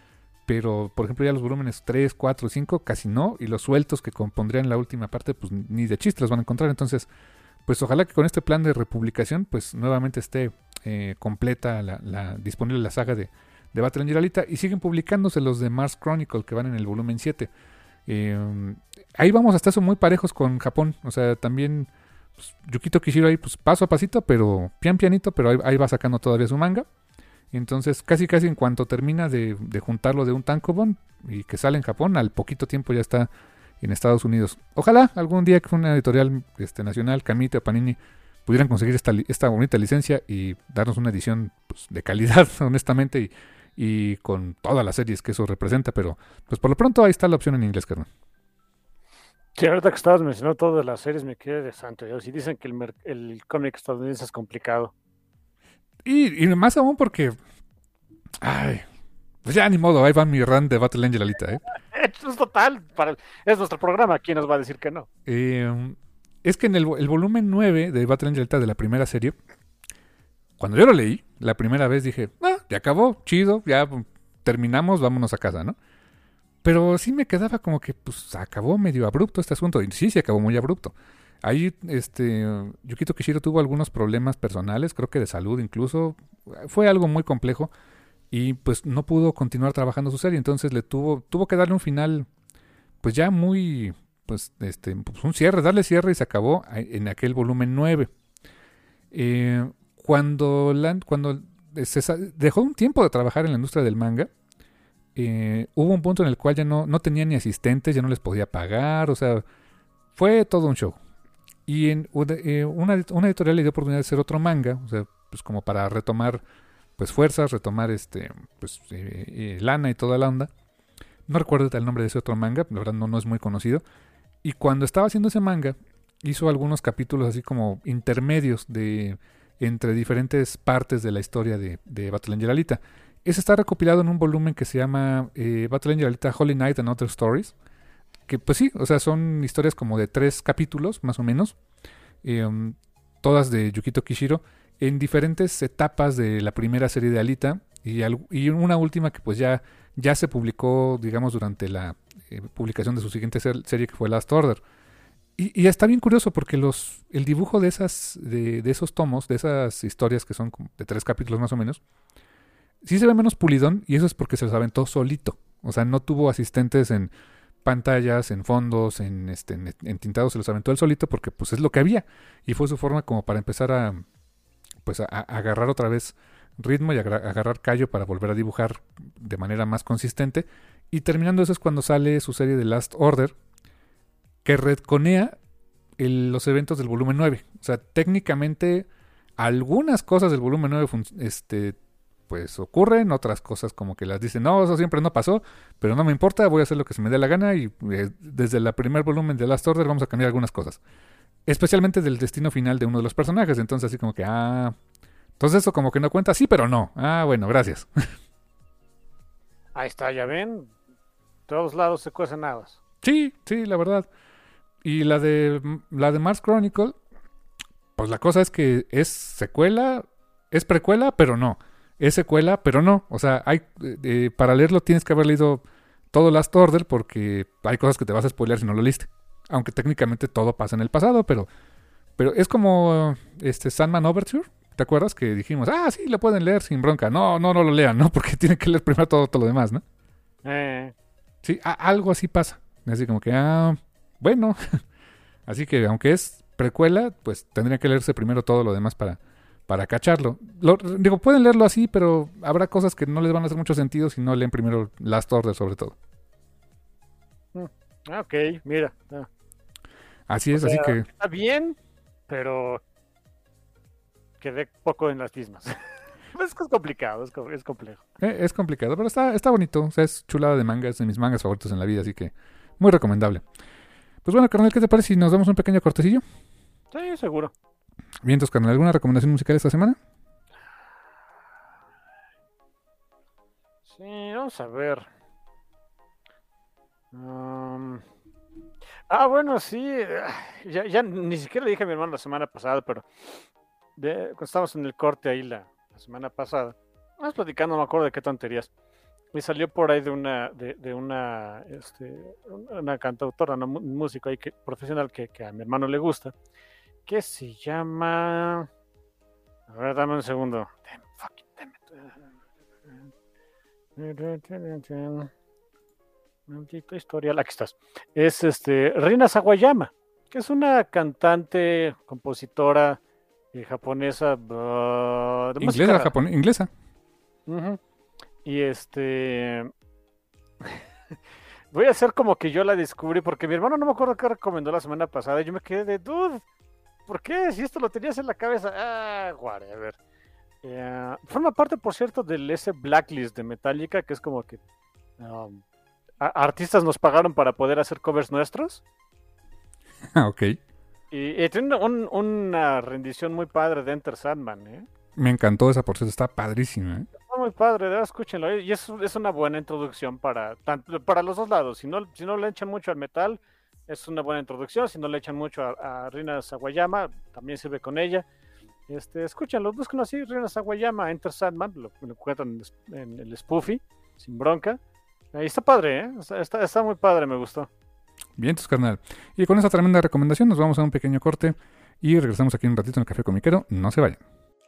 pero por ejemplo ya los volúmenes 3, 4, 5 casi no, y los sueltos que compondrían la última parte pues ni de chiste los van a encontrar. Entonces pues ojalá que con este plan de republicación pues nuevamente esté completa disponible la saga de Battle Angel Alita, y siguen publicándose los de Mars Chronicle que van en el volumen 7. Ahí vamos hasta eso muy parejos con Japón, o sea, también pues, Yukito Kishiro ahí pues paso a pasito, pero pianito, pero ahí va sacando todavía su manga. Entonces casi en cuanto termina de juntarlo de un tankobon y que sale en Japón, al poquito tiempo ya está en Estados Unidos. Ojalá algún día que una editorial nacional, Camite o Panini, pudieran conseguir esta bonita licencia y darnos una edición pues, de calidad, honestamente, y con todas las series que eso representa, pero pues por lo pronto ahí está la opción en inglés, carnal. Sí, ahorita que estabas mencionando todas las series me quedé de santo Dios. Y dicen que el cómic estadounidense es complicado. Y más aún porque... Ay, pues ya ni modo, ahí va mi run de Battle Angel Alita, Es total, es nuestro programa, ¿quién nos va a decir que no? Es que en el volumen 9 de Battle Angel Alita de la primera serie, cuando yo lo leí, la primera vez dije, ya acabó, chido, ya terminamos, vámonos a casa, ¿no? Pero sí me quedaba como que, pues, acabó medio abrupto este asunto. Y sí, acabó muy abrupto. Ahí, Yukito Kishiro tuvo algunos problemas personales, creo que de salud incluso. Fue algo muy complejo. Y, pues, no pudo continuar trabajando su serie. Entonces, tuvo que darle un final, pues, ya muy, pues, un cierre, darle cierre y se acabó en aquel volumen 9. Cuando dejó un tiempo de trabajar en la industria del manga, hubo un punto en el cual ya no tenía ni asistentes, ya no les podía pagar, o sea, fue todo un show. Y una editorial le dio oportunidad de hacer otro manga, o sea, pues como para retomar pues fuerzas, retomar lana y toda la onda. No recuerdo el nombre de ese otro manga, la verdad no es muy conocido. Y cuando estaba haciendo ese manga, hizo algunos capítulos así como intermedios entre diferentes partes de la historia de Battle Angel Alita. Ese está recopilado en un volumen que se llama Battle Angel Alita Holy Night and Other Stories. Que pues sí, o sea, son historias como de 3 capítulos, más o menos. Todas de Yukito Kishiro, en diferentes etapas de la primera serie de Alita. Y una última que pues ya se publicó, digamos, durante la publicación de su siguiente serie, que fue Last Order. Y está bien curioso porque el dibujo de esos tomos, de esas historias que son de 3 capítulos más o menos, sí se ve menos pulidón, y eso es porque se los aventó solito. O sea, no tuvo asistentes en pantallas, en fondos, en tintados, se los aventó él solito porque pues es lo que había. Y fue su forma como para empezar a agarrar otra vez ritmo y agarrar callo para volver a dibujar de manera más consistente. Y terminando eso es cuando sale su serie de Last Order, que retconea los eventos del volumen 9. O sea, técnicamente algunas cosas del volumen 9 pues ocurren, otras cosas como que las dicen, no, eso siempre no pasó, pero no me importa, voy a hacer lo que se me dé la gana, y desde el primer volumen de Last Order vamos a cambiar algunas cosas, especialmente del destino final de uno de los personajes. Entonces así como que, entonces eso como que no cuenta, sí, pero no, bueno, gracias. Ahí está, ya ven, todos lados se cuecen habas. Sí, la verdad. Y la de Mars Chronicle, pues la cosa es que es secuela, es precuela, pero no. Es secuela, pero no. O sea, para leerlo tienes que haber leído todo Last Order, porque hay cosas que te vas a spoilear si no lo leíste. Aunque técnicamente todo pasa en el pasado, pero es como Sandman Overture. ¿Te acuerdas que dijimos, sí, lo pueden leer sin bronca? No lo lean, ¿no? Porque tienen que leer primero todo lo demás, ¿no? Sí, algo así pasa. Así como que, bueno. Así que aunque es precuela, pues tendría que leerse primero todo lo demás para cacharlo. Pueden leerlo así, pero habrá cosas que no les van a hacer mucho sentido si no leen primero Last Order, sobre todo. Ok, mira. Así es, así que... Está bien, pero quedé poco en las mismas. Es que es complicado, es complejo. Es complicado, pero está bonito. O sea, es chulada de manga, es de mis mangas favoritos en la vida, así que muy recomendable. Pues bueno, carnal, ¿qué te parece si nos damos un pequeño cortecillo? Sí, seguro. Bien, entonces, carnal, ¿alguna recomendación musical esta semana? Sí, vamos a ver. Bueno, sí. Ya ni siquiera le dije a mi hermano la semana pasada, pero cuando estábamos en el corte ahí la semana pasada, estábamos platicando, no me acuerdo de qué tonterías. me salió por ahí de una cantautora, una músico ahí profesional que a mi hermano le gusta, que se llama... A ver, dame un segundo. Maldito historial, aquí estás. Es Rina Sawayama, que es una cantante, compositora japonesa de Inglesa, música. inglesa. Uh-huh. Y voy a hacer como que yo la descubrí, porque mi hermano no me acuerdo qué recomendó la semana pasada, y yo me quedé de, dude, ¿por qué? Si esto lo tenías en la cabeza. Ah, whatever. Forma parte, por cierto, del ese blacklist de Metallica, que es como que artistas nos pagaron para poder hacer covers nuestros. Ok. Y tiene una rendición muy padre de Enter Sandman, ¿eh? Me encantó esa porción, está padrísima, ¿eh? Está muy padre, de verdad, escúchenlo. Y es una buena introducción para los dos lados. Si no le echan mucho al metal, es una buena introducción. Si no le echan mucho a Rina Sawayama, también sirve con ella. Escúchenlo, busquen así, Rina Sawayama, Enter Sandman, lo encuentran en el Spoofy, sin bronca. Ahí está padre, ¿eh? Está muy padre, me gustó. Bien, tus carnal. Y con esa tremenda recomendación nos vamos a un pequeño corte y regresamos aquí un ratito en el Café Comiquero. No se vayan.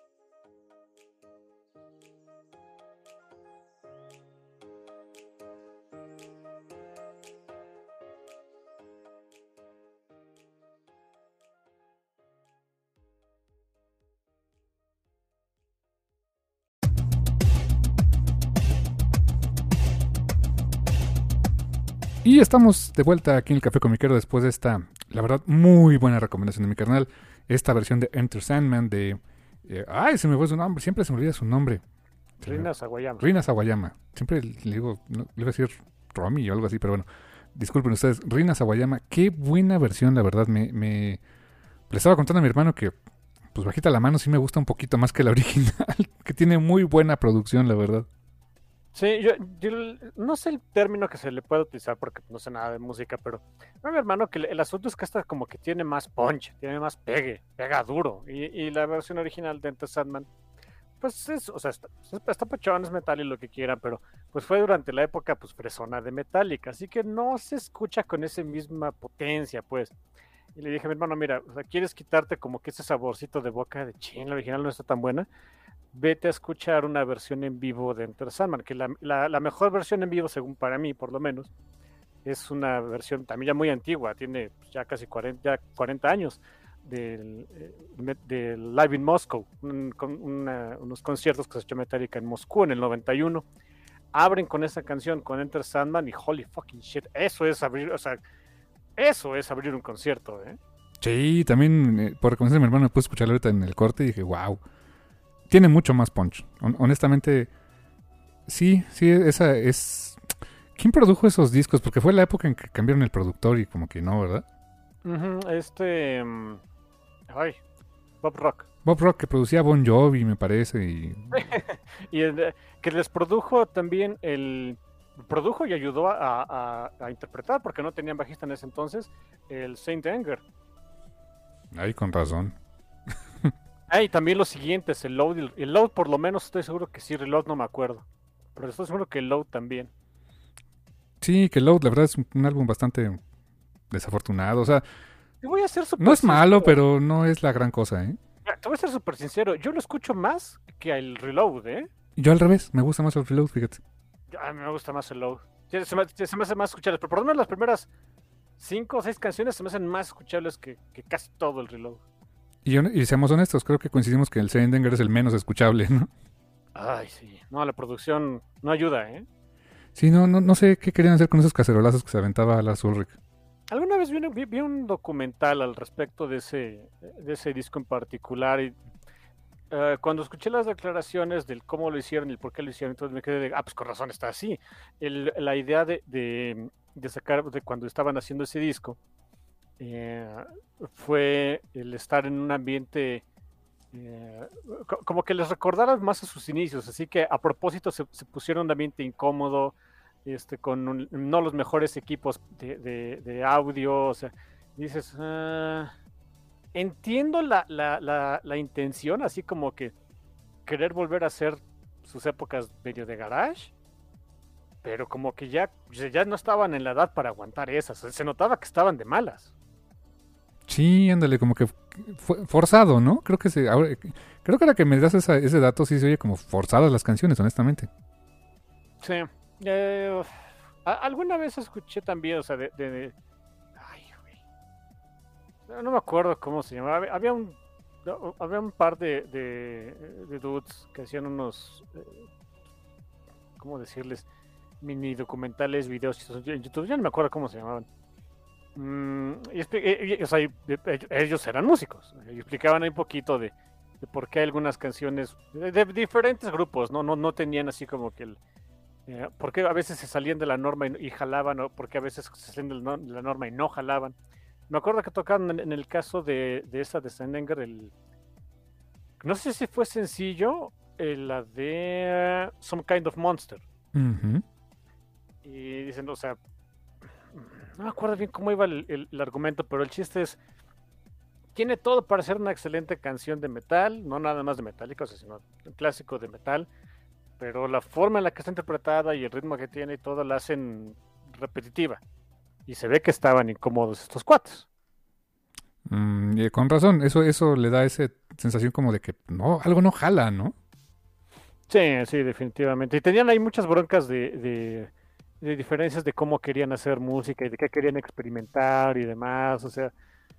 Y estamos de vuelta aquí en el Café Comiquero después de esta, la verdad, muy buena recomendación de mi carnal. Esta versión de Enter Sandman de... se me fue su nombre, siempre se me olvida su nombre. Rina Sawayama. Rina Sawayama. Siempre le digo, no, le iba a decir Romy o algo así, pero bueno. Disculpen ustedes, Rina Sawayama. Qué buena versión, la verdad. Le estaba contando a mi hermano que, pues bajita la mano, sí me gusta un poquito más que la original. Que tiene muy buena producción, la verdad. Sí, yo no sé el término que se le puede utilizar porque no sé nada de música, pero mi hermano que el asunto es que esta como que tiene más punch, tiene más pega duro. Y la versión original de Enter Sandman, pues está pachón, es metal y lo que quieran, pero pues fue durante la época pues fresona de Metallica, así que no se escucha con esa misma potencia, pues. Y le dije a mi hermano, mira, o sea, ¿quieres quitarte como que ese saborcito de boca de chin, la original no está tan buena? Vete a escuchar una versión en vivo de Enter Sandman, que la mejor versión en vivo, según para mí, por lo menos, es una versión también ya muy antigua, tiene ya casi 40 años, del Live in Moscow, unos conciertos que se echó Metallica en Moscú en el 91. Abren con esa canción, con Enter Sandman, y holy fucking shit, eso es abrir un concierto, ¿eh? Sí, también por recomendación de mi hermano me puse a escucharlo ahorita en el corte y dije, wow. Tiene mucho más punch. Honestamente, sí, esa es... ¿Quién produjo esos discos? Porque fue la época en que cambiaron el productor y como que no, ¿verdad? Bob Rock. Bob Rock, que producía Bon Jovi, me parece, y... y que les produjo también produjo y ayudó a interpretar, porque no tenían bajista en ese entonces, el Saint Anger. Ay, con razón. Y también los siguientes, el Load por lo menos estoy seguro que sí, Reload no me acuerdo, pero estoy seguro que el Load también. Sí, que Load la verdad es un álbum bastante desafortunado, o sea, voy a ser no es malo, pero no es la gran cosa, ¿eh? Te voy a ser súper sincero, yo lo escucho más que el Reload, ¿eh? Yo al revés, me gusta más el Reload, fíjate. A mí me gusta más el Load, se me hace más escuchables, pero por lo menos las primeras 5 o 6 canciones se me hacen más escuchables que casi todo el Reload. Y seamos honestos, creo que coincidimos que el Saint Anger es el menos escuchable, ¿no? Ay, sí. No, la producción no ayuda, ¿eh? Sí, no sé qué querían hacer con esos cacerolazos que se aventaba Lars Ulrich. Alguna vez vi un documental al respecto de ese disco en particular y cuando escuché las declaraciones del cómo lo hicieron y el por qué lo hicieron, entonces me quedé de, pues con razón está así. La idea de sacar, de cuando estaban haciendo ese disco, fue el estar en un ambiente como que les recordara más a sus inicios, así que a propósito se pusieron en un ambiente incómodo, con no los mejores equipos de audio, o sea, dices, entiendo la intención, así como que querer volver a hacer sus épocas medio de garage, pero como que ya no estaban en la edad para aguantar esas. Se notaba que estaban de malas. Sí, ándale, como que fue forzado, ¿no? Creo que creo que ahora que me das ese dato sí se oye como forzadas las canciones, honestamente. Sí. Alguna vez escuché también, o sea, ay, güey. No me acuerdo cómo se llamaba. Había un par de dudes que hacían unos, ¿cómo decirles? Mini documentales, videos en YouTube. Ya no me acuerdo cómo se llamaban. O sea, ellos eran músicos y explicaban ahí un poquito de por qué algunas canciones de diferentes grupos no tenían así como que por qué a veces se salían de la norma y jalaban, o por qué a veces se salían de la norma y no jalaban. Me acuerdo que tocaron en el caso de esa de Sandenger, no sé si fue sencillo, la de Some Kind of Monster. Uh-huh. Y dicen, o sea, no me acuerdo bien cómo iba el argumento, pero el chiste es, tiene todo para ser una excelente canción de metal, no nada más de Metallica, o sea, sino un clásico de metal, pero la forma en la que está interpretada y el ritmo que tiene y todo la hacen repetitiva. Y se ve que estaban incómodos estos cuates. Con razón, eso le da esa sensación como de que no, algo no jala, ¿no? Sí, sí, definitivamente. Y tenían ahí muchas broncas de diferencias de cómo querían hacer música y de qué querían experimentar y demás. O sea,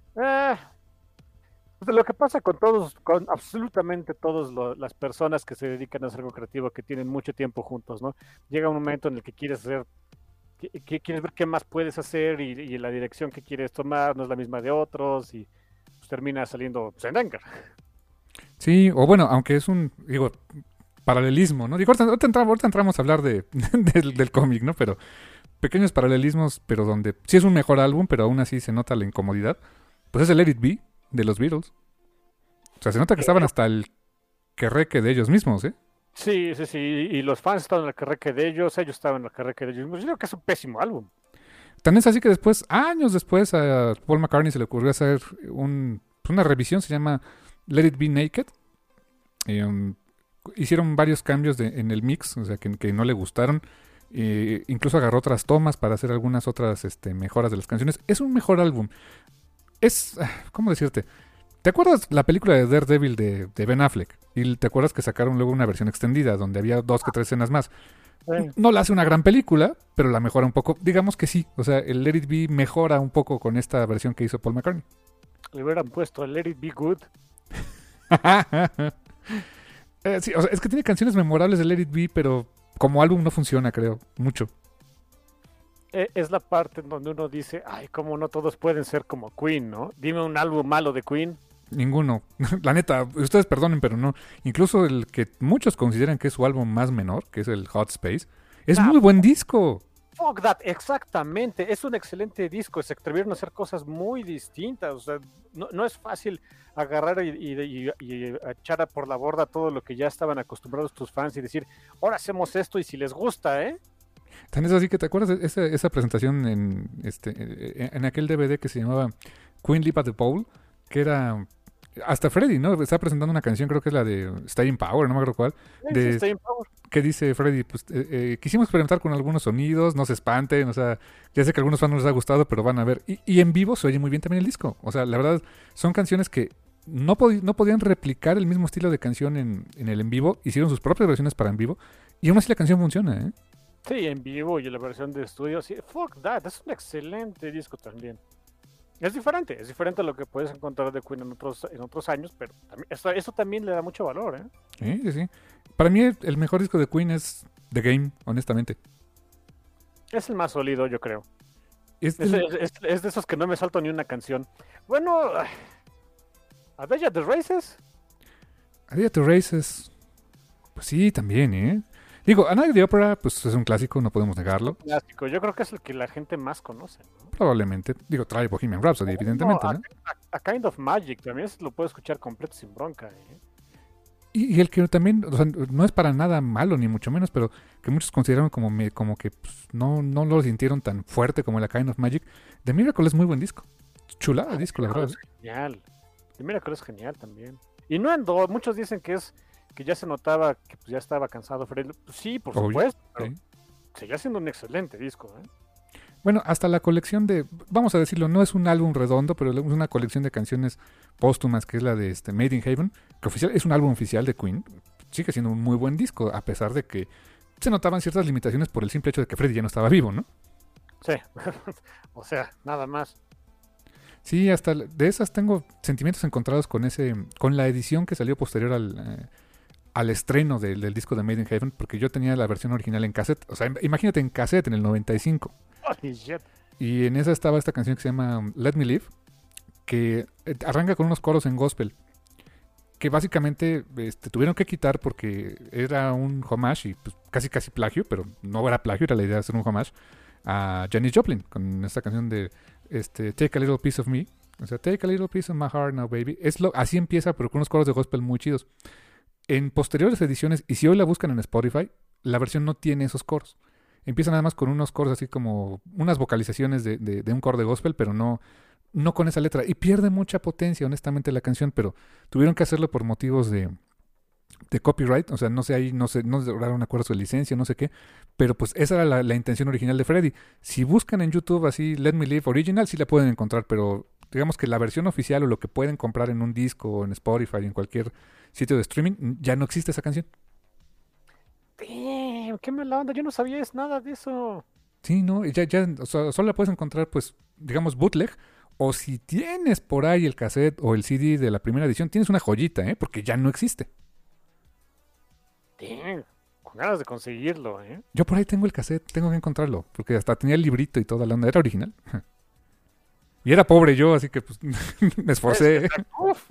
lo que pasa con con absolutamente todas las personas que se dedican a hacer algo creativo, que tienen mucho tiempo juntos, ¿no? Llega un momento en el que quieres quieres ver qué más puedes hacer y la dirección que quieres tomar no es la misma de otros y pues termina saliendo Zendenger. Sí, o bueno, aunque es paralelismo, ¿no? Digo, ahorita entramos a hablar del cómic, ¿no? Pero pequeños paralelismos, pero donde sí es un mejor álbum, pero aún así se nota la incomodidad. Pues es el Let It Be de los Beatles. O sea, se nota que estaban hasta el querreque de ellos mismos, ¿eh? Sí, sí, sí, y los fans estaban en la carreque de ellos estaban en la carreque de ellos. Yo creo que es un pésimo álbum. Tan es así que después, años después, a Paul McCartney se le ocurrió hacer una revisión, se llama Let It Be Naked. Hicieron varios cambios en el mix, o sea, que no le gustaron. Incluso agarró otras tomas para hacer algunas otras mejoras de las canciones. Es un mejor álbum. ¿Cómo decirte? ¿Te acuerdas la película de Daredevil de Ben Affleck? Y te acuerdas que sacaron luego una versión extendida donde había 2 que 3 escenas más. Sí. No la hace una gran película, pero la mejora un poco. Digamos que sí. O sea, el Let It Be mejora un poco con esta versión que hizo Paul McCartney. Le hubieran puesto Let It Be Good. Sí, o sea, es que tiene canciones memorables de Let It Be, pero como álbum no funciona, creo. Mucho. Es la parte en donde uno dice, ay, cómo no todos pueden ser como Queen, ¿no? Dime un álbum malo de Queen. Ninguno. La neta, ustedes perdonen, pero no. Incluso el que muchos consideran que es su álbum más menor, que es el Hot Space, es muy buen disco. Fuck that, exactamente. Es un excelente disco. Se atrevieron a hacer cosas muy distintas. O sea, no es fácil agarrar y echar por la borda todo lo que ya estaban acostumbrados tus fans y decir, ahora hacemos esto y si les gusta, ¿eh? Tan es así que te acuerdas de esa presentación en aquel DVD que se llamaba Queen Live at the Pole, que era hasta Freddy, ¿no? Está presentando una canción, creo que es la de Stay in Power, no me acuerdo cuál. Sí, Stay in Power. Que dice Freddy, pues quisimos experimentar con algunos sonidos, no se espanten, o sea, ya sé que a algunos fans no les ha gustado, pero van a ver. Y en vivo se oye muy bien también el disco. O sea, la verdad, son canciones que no podían replicar el mismo estilo de canción en el en vivo, hicieron sus propias versiones para en vivo, y aún así la canción funciona, ¿eh? Sí, en vivo y la versión de estudio, sí, fuck that, es un excelente disco también. Es diferente a lo que puedes encontrar de Queen en otros años, pero también, eso también le da mucho valor, ¿eh? Sí, sí. Para mí el mejor disco de Queen es The Game, honestamente. Es el más sólido, yo creo. Es de esos que no me salto ni una canción. Bueno, ¿A Day at the Races? A Day at the Races, pues sí, también, ¿eh? Digo, A Night at the Opera, pues es un clásico, no podemos negarlo. Clásico, yo creo que es el que la gente más conoce, ¿no? Probablemente. Digo, trae Bohemian Rhapsody, evidentemente, ¿no? A Kind of Magic también lo puedo escuchar completo sin bronca, ¿eh? Y el que también, o sea, no es para nada malo, ni mucho menos, pero que muchos consideraron como que pues, no lo sintieron tan fuerte como la Kind of Magic. The Miracle es muy buen disco. Chulada de disco, la verdad. Es genial. The Miracle es genial también. Y no muchos dicen que ya se notaba que pues, ya estaba cansado Freddy. Pues sí, por supuesto. Pero seguía siendo un excelente disco, ¿eh? Bueno, hasta la colección de, vamos a decirlo, no es un álbum redondo, pero es una colección de canciones póstumas, que es la de Made in Heaven, que es un álbum oficial de Queen. Sigue siendo un muy buen disco, a pesar de que se notaban ciertas limitaciones por el simple hecho de que Freddie ya no estaba vivo, ¿no? Sí, o sea, nada más. Sí, hasta de esas tengo sentimientos encontrados con la edición que salió posterior al estreno del disco de Made in Heaven, porque yo tenía la versión original en cassette. O sea, imagínate en cassette en el 95. Holy shit. Y en esa estaba esta canción que se llama Let Me Live, que arranca con unos coros en gospel, que básicamente tuvieron que quitar porque era un homage y pues, casi plagio, pero no era plagio, era la idea de hacer un homage a Janis Joplin, con esta canción de Take a Little Piece of Me. O sea, Take a Little Piece of My Heart Now, Baby. Así empieza, pero con unos coros de gospel muy chidos. En posteriores ediciones, y si hoy la buscan en Spotify, la versión no tiene esos coros. Empieza nada más con unos coros así como unas vocalizaciones de un coro de gospel, pero no con esa letra. Y pierde mucha potencia, honestamente, la canción, pero tuvieron que hacerlo por motivos de copyright. O sea, no sé, ahí no lograron acuerdos de licencia, no sé qué. Pero pues esa era la intención original de Freddie. Si buscan en YouTube así Let Me Live Original, sí la pueden encontrar, pero digamos que la versión oficial o lo que pueden comprar en un disco o en Spotify, en cualquier sitio de streaming, ya no existe esa canción. Damn, qué mala onda, yo no sabía nada de eso. Sí, no, ya, o sea, solo la puedes encontrar, pues, digamos, bootleg, o si tienes por ahí el cassette o el CD de la primera edición, tienes una joyita, porque ya no existe. Damn, con ganas de conseguirlo, Yo por ahí tengo el cassette, tengo que encontrarlo, porque hasta tenía el librito y toda la onda, era original. Y era pobre yo, así que pues me esforcé. Uf,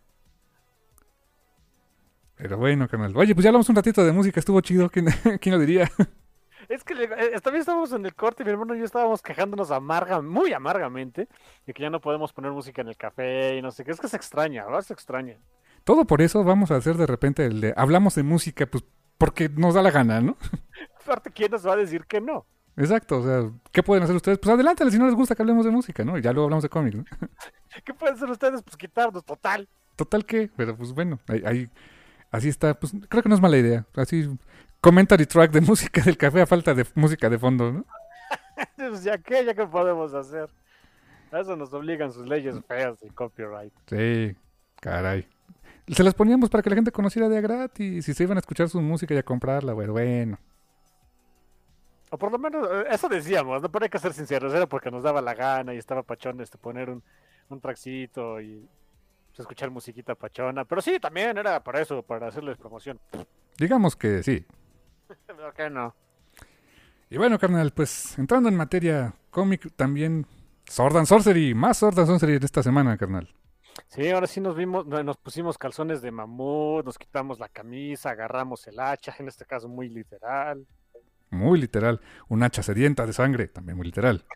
Pero bueno, carnal. Oye, pues ya hablamos un ratito de música, estuvo chido, ¿quién lo diría? Es que también estábamos en el corte, mi hermano y yo estábamos quejándonos muy amargamente de que ya no podemos poner música en el café y no sé qué. Es que se extraña, ¿verdad? Se extraña. Todo por eso vamos a hacer de repente el de hablamos de música, pues porque nos da la gana, ¿no? Aparte, ¿quién nos va a decir que no? Exacto, o sea, ¿qué pueden hacer ustedes? Pues adelante, si no les gusta que hablemos de música, ¿no? Y ya luego hablamos de cómics, ¿no? ¿Qué pueden hacer ustedes? Pues quitarnos, total. Total que, pero pues bueno, ahí así está, pues creo que no es mala idea. Así, commentary track de música del café a falta de música de fondo, ¿no? Pues ya que podemos hacer. A eso nos obligan sus leyes feas de copyright. Sí, caray. Se las poníamos para que la gente conociera de a gratis y se iban a escuchar su música y a comprarla, güey. Bueno. O por lo menos, eso decíamos, no, pero hay que ser sinceros, era porque nos daba la gana y estaba pachón poner un trackcito y pues, escuchar musiquita pachona. Pero sí, también era para eso, para hacerles promoción. Digamos que sí. ¿Por qué no? Y bueno, carnal, pues entrando en materia cómic, también Sword and Sorcery, más Sword and Sorcery en esta semana, carnal. Sí, ahora sí nos pusimos calzones de mamut, nos quitamos la camisa, agarramos el hacha, en este caso muy literal. Muy literal. Un hacha sedienta de sangre, también muy literal.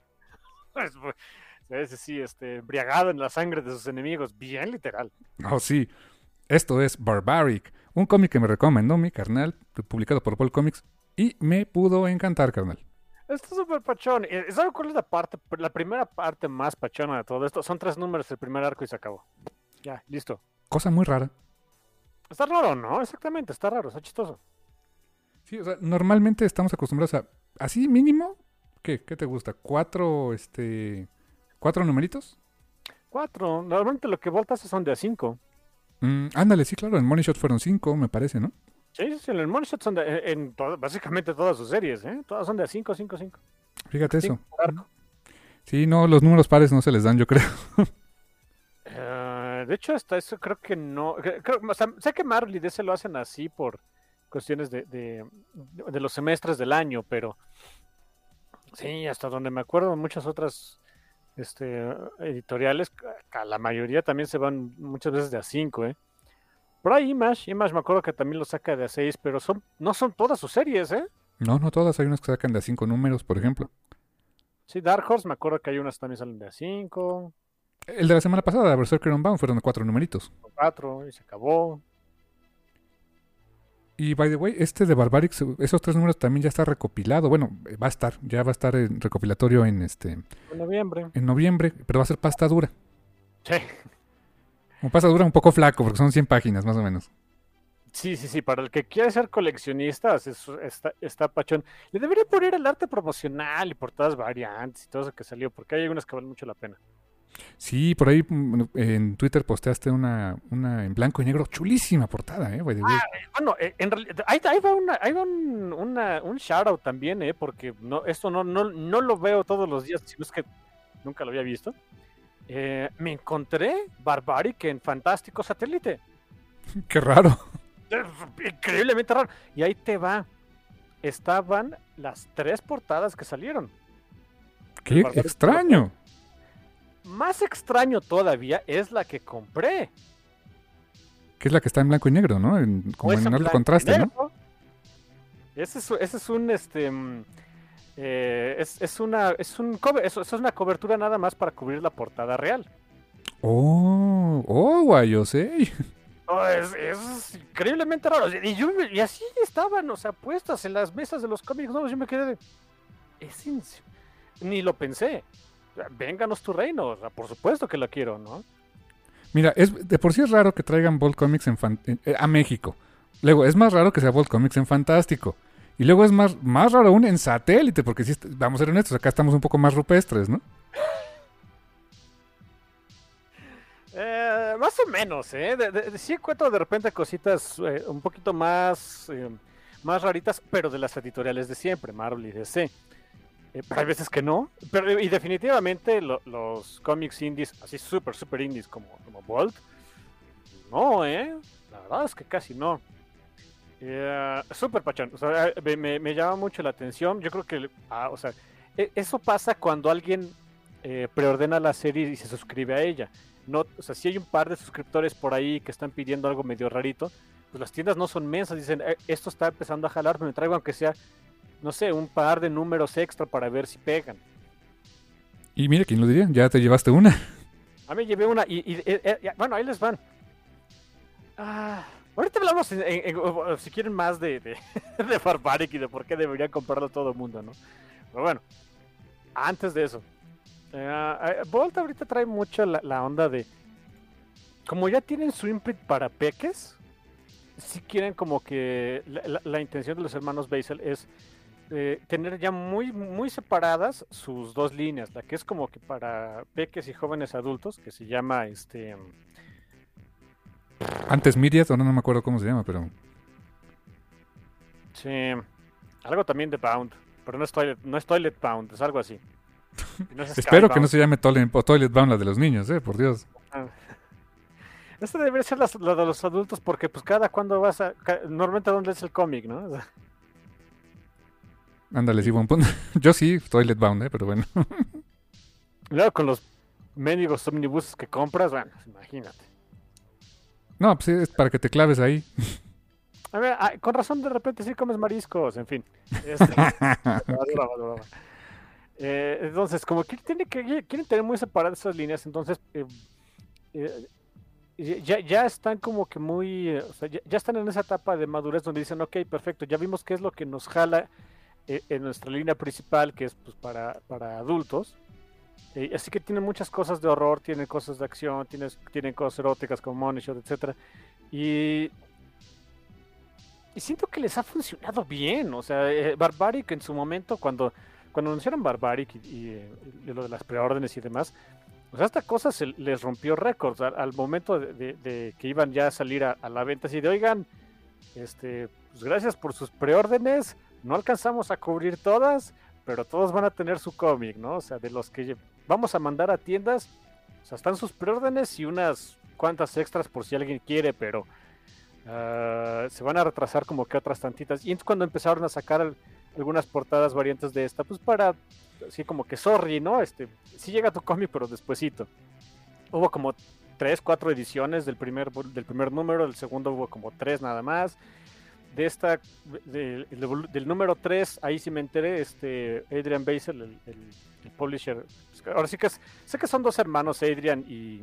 Sí, embriagado en la sangre de sus enemigos, bien literal. Oh, sí. Esto es Barbaric, un cómic que me recomendó mi carnal, publicado por Paul Comics, y me pudo encantar, carnal. Está súper pachón. ¿Sabes cuál es la primera parte más pachona de todo esto? Son 3 números el primer arco y se acabó. Ya, listo. Cosa muy rara. Está raro, ¿no? Exactamente, está raro, está chistoso. Sí, o sea, normalmente estamos acostumbrados a, así mínimo, ¿qué te gusta? ¿4 numeritos? 4. Normalmente lo que voltas son de a 5. Ándale, sí, claro, en Money Shot fueron 5, me parece, ¿no? Sí, en el Money Shot son básicamente todas sus series, ¿eh? Todas son de a 5, 5, 5. Fíjate eso. Sí, no, los números pares no se les dan, yo creo. De hecho, hasta eso creo que no. O sea, sé que Marvel y DC lo hacen así por cuestiones de los semestres del año, pero sí, hasta donde me acuerdo, muchas otras editoriales, la mayoría también se van muchas veces de a 5, ¿eh? Por ahí Image me acuerdo que también lo saca de a 6, pero no son todas sus series, ¿eh? No todas, hay unas que sacan de a 5 números, por ejemplo. Sí, Dark Horse, me acuerdo que hay unas que también salen de a 5. El de la semana pasada, Berserker Unbound, fueron de 4 numeritos. 4, y se acabó. Y, by the way, de Barbaric, esos 3 números también ya está recopilado. Bueno, ya va a estar en recopilatorio en noviembre. En noviembre, pero va a ser pasta dura. Sí. Como pasta dura un poco flaco, porque son 100 páginas, más o menos. Sí, para el que quiere ser coleccionista, está pachón. Le debería poner el arte promocional y portadas variantes y todo eso que salió, porque hay algunas que valen mucho la pena. Sí, por ahí en Twitter posteaste una en blanco y negro, chulísima portada, by the way. Bueno, en realidad, ahí va un shout-out también, porque esto no lo veo todos los días, sino es que nunca lo había visto. Me encontré Barbaric en Fantástico Satélite. Qué raro. Increíblemente raro. Y ahí te va. Estaban las 3 portadas que salieron. Qué extraño. Más extraño todavía es la que compré. Que es la que está en blanco y negro, ¿no? Como en alto contraste, ¿no? Ese es un es una cobertura nada más para cubrir la portada real. Guayosei. Es increíblemente raro. Y así estaban, o sea, puestas en las mesas de los cómics nuevos. Yo me quedé de... Ni lo pensé. Vénganos tu reino. O sea, por supuesto que lo quiero, ¿no? Mira, de por sí es raro que traigan Bolt Comics a México. Luego, es más raro que sea Bolt Comics en Fantástico. Y luego es más raro aún en Satélite, porque si vamos a ser honestos, acá estamos un poco más rupestres, ¿no? Más o menos, sí encuentro de repente cositas un poquito más raritas, pero de las editoriales de siempre, Marvel y DC. Pero hay veces que no. Y definitivamente los cómics indies, así super indies como Bolt, no, la verdad es que casi no. Súper pachón. O sea, me llama mucho la atención. Yo creo que, o sea, eso pasa cuando alguien preordena la serie y se suscribe a ella. No, o sea, si hay un par de suscriptores por ahí que están pidiendo algo medio rarito, pues las tiendas no son mensas, dicen, esto está empezando a jalar, me traigo aunque sea, no sé, un par de números extra para ver si pegan. Y mira, ¿quién lo diría? Ya te llevaste una. Me llevé una bueno, ahí les van. Ahorita hablamos, si quieren, más de Barbaric y de por qué debería comprarlo todo el mundo, ¿no? Pero bueno, antes de eso, Bolt ahorita trae mucho la onda de... Como ya tienen su imprint para peques, si quieren como que la intención de los hermanos Basel es tener ya muy, muy separadas sus dos líneas. La que es como que para peques y jóvenes adultos, que se llama Antes Myriad, no me acuerdo cómo se llama, pero... Sí, algo también de Bound, pero no es Toilet Bound, es algo así. No es Espero que no se llame Toilet Bound la de los niños, por Dios. Esta debería ser la de los adultos, porque pues cada cuando vas a... Normalmente ¿dónde es el cómic, no? O sea... Ándale, sí, buen punto. Yo sí, Toilet Bound, pero bueno. Luego con los mendigos omnibuses que compras, bueno, imagínate. No, pues es para que te claves ahí. A ver, con razón de repente sí comes mariscos, en fin. Broma. Entonces, como que quieren tener muy separadas esas líneas, entonces ya están como que muy, o sea, ya están en esa etapa de madurez donde dicen, ok, perfecto, ya vimos qué es lo que nos jala en nuestra línea principal, que es pues para adultos. Así que tienen muchas cosas de horror, tienen cosas de acción, tienen cosas eróticas como Money Shot, etc. Y siento que les ha funcionado bien. O sea, Barbaric en su momento, cuando anunciaron Barbaric y lo de las preórdenes y demás, pues esta cosa les rompió récords al momento de que iban ya a salir a la venta. Así de, oigan, pues gracias por sus preórdenes, no alcanzamos a cubrir todas, pero todos van a tener su cómic, ¿no? O sea, de los que vamos a mandar a tiendas, o sea, están sus preórdenes y unas cuantas extras por si alguien quiere, pero se van a retrasar como que otras tantitas. Y entonces cuando empezaron a sacar algunas portadas variantes de esta, pues para, así como que sorry, ¿no? Sí llega tu cómic, pero despuesito. Hubo como 3, 4 ediciones del primer número, del segundo hubo como 3 nada más. Del número 3, ahí sí me enteré, Adrian Basel, el publisher. Ahora sí que sé que son dos hermanos, Adrian y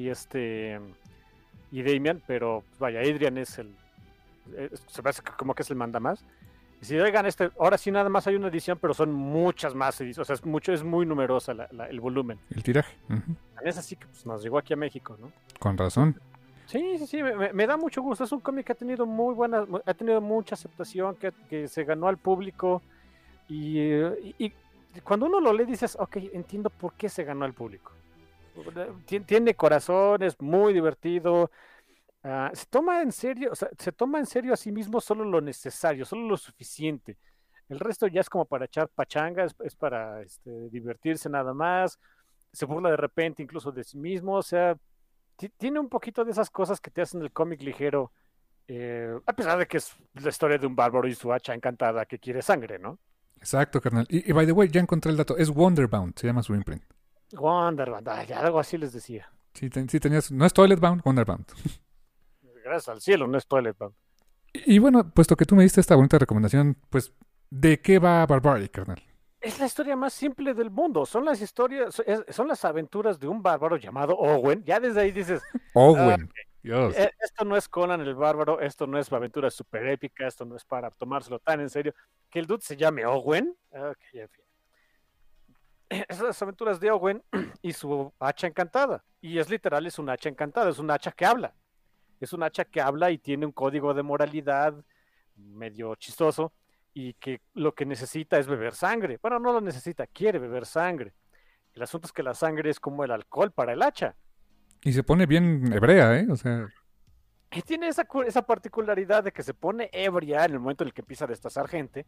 Damian, pero vaya, Adrian es se me hace como que es el mandamás. Y si oigan, ahora sí nada más hay una edición, pero son muchas más ediciones, o sea, es muy numerosa el volumen. El tiraje. Es así que pues, nos llegó aquí a México, ¿no? Con razón. Sí, me da mucho gusto. Es un cómic que ha tenido ha tenido mucha aceptación, que se ganó al público y cuando uno lo lee dices, ok, entiendo por qué se ganó al público. Tiene corazón, es muy divertido. Se toma en serio, o sea, se toma en serio a sí mismo solo lo necesario, solo lo suficiente. El resto ya es como para echar pachanga, es para divertirse nada más. Se burla de repente incluso de sí mismo, o sea, tiene un poquito de esas cosas que te hacen el cómic ligero, a pesar de que es la historia de un bárbaro y su hacha encantada que quiere sangre, ¿no? Exacto, carnal. Y by the way, ya encontré el dato. Es Wonderbound, se llama su imprint. Wonderland, algo así les decía. Sí, sí tenías. No es Toiletbound, Wonderbound. Gracias al cielo, no es Toilet Bound. Y bueno, puesto que tú me diste esta bonita recomendación, pues, ¿de qué va Barbaric, carnal? Es la historia más simple del mundo. Son las historias, son las aventuras de un bárbaro llamado Owen. Ya desde ahí dices, Owen. Dios. esto no es Conan el bárbaro, esto no es aventura super épica, esto no es para tomárselo tan en serio. Que el dude se llame Owen. Okay, en fin. Esas las aventuras de Owen y su hacha encantada. Y es literal, es un hacha encantada, es un hacha que habla. Es un hacha que habla y tiene un código de moralidad medio chistoso y que lo que necesita es beber sangre. Bueno, no lo necesita, quiere beber sangre. El asunto es que la sangre es como el alcohol para el hacha. Y se pone bien hebrea, ¿eh? O sea, Y tiene esa particularidad de que se pone ebria en el momento en el que empieza a destazar gente.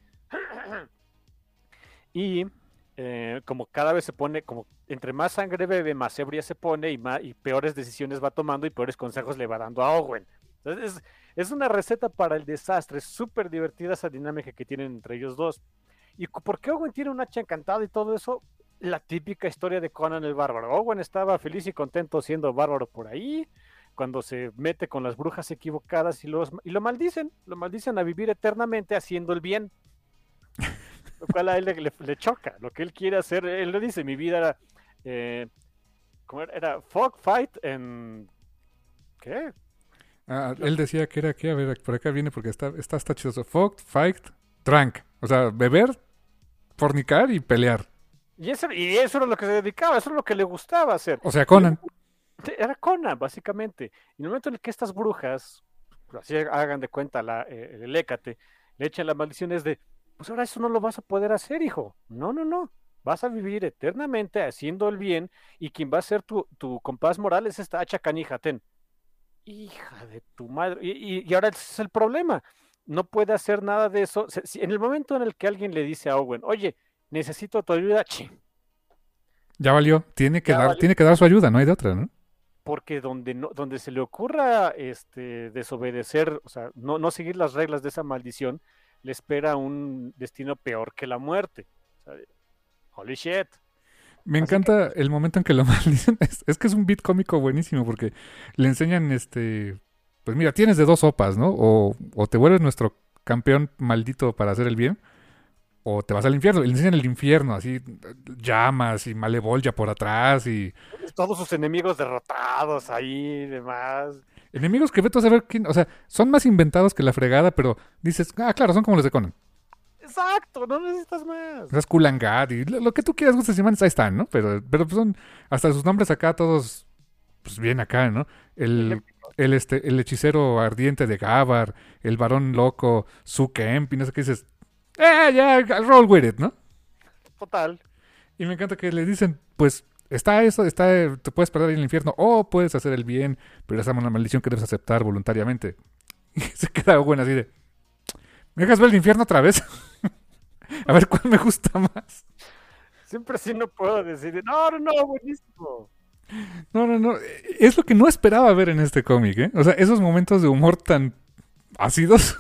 Y como cada vez se pone, como entre más sangre bebe, más ebria se pone y peores decisiones va tomando y peores consejos le va dando a Owen. Entonces es una receta para el desastre, es súper divertida esa dinámica que tienen entre ellos dos. ¿Y por qué Owen tiene un hacha encantada y todo eso? La típica historia de Conan el Bárbaro. Owen estaba feliz y contento siendo bárbaro por ahí, cuando se mete con las brujas equivocadas y lo maldicen a vivir eternamente haciendo el bien, lo cual a él le choca, lo que él quiere hacer, él le dice, mi vida era, ¿cómo era? Era Fog Fight en... ¿Qué? él decía que era que, a ver, por acá viene porque está chistoso. Fucked, fight, drank. O sea, beber, fornicar y pelear. Y eso era lo que se dedicaba, eso era lo que le gustaba hacer. O sea, Conan. Era Conan, básicamente. Y en el momento en el que estas brujas, así hagan de cuenta el Hécate, le echan las maldiciones de, pues ahora eso no lo vas a poder hacer, hijo. No. Vas a vivir eternamente haciendo el bien y quien va a ser tu compás moral es esta hacha canija, ten. Hija de tu madre. Y ahora ese es el problema. No puede hacer nada de eso. En el momento en el que alguien le dice a Owen, oye, necesito tu ayuda, Ya valió. Tiene que ya valió. Tiene que dar su ayuda, no hay de otra, ¿no? Porque donde se le ocurra desobedecer, o sea, no seguir las reglas de esa maldición, le espera un destino peor que la muerte. O sea, holy shit. Me Así encanta el momento en que lo maldicen. Es que es un beat cómico buenísimo porque le enseñan pues mira, tienes de dos sopas, ¿no? O te vuelves nuestro campeón maldito para hacer el bien, o te vas al infierno. Y le enseñan el infierno, así, llamas y malevolja por atrás y todos sus enemigos derrotados ahí y demás. enemigos que vete a saber quién, o sea, son más inventados que la fregada, pero dices, claro, son como los de Conan. Exacto, no necesitas más. O sea, Skull and God y lo que tú quieras, gustes y manes, ahí están, ¿no? Pero pues son hasta sus nombres acá todos, pues bien acá, ¿no? El hechicero ardiente de Gavar, el varón loco, Su Kemp, y no sé qué dices. Ya, roll with it, ¿no? Total. Y me encanta que le dicen, pues, te puedes perder en el infierno, o puedes hacer el bien, pero esa es una maldición que debes aceptar voluntariamente. Y se queda bueno así de, ¿me dejas ver el infierno otra vez? A ver cuál me gusta más. Siempre sí no puedo decir, no, buenísimo. No. Es lo que no esperaba ver en este cómic, ¿eh? O sea, esos momentos de humor tan ácidos.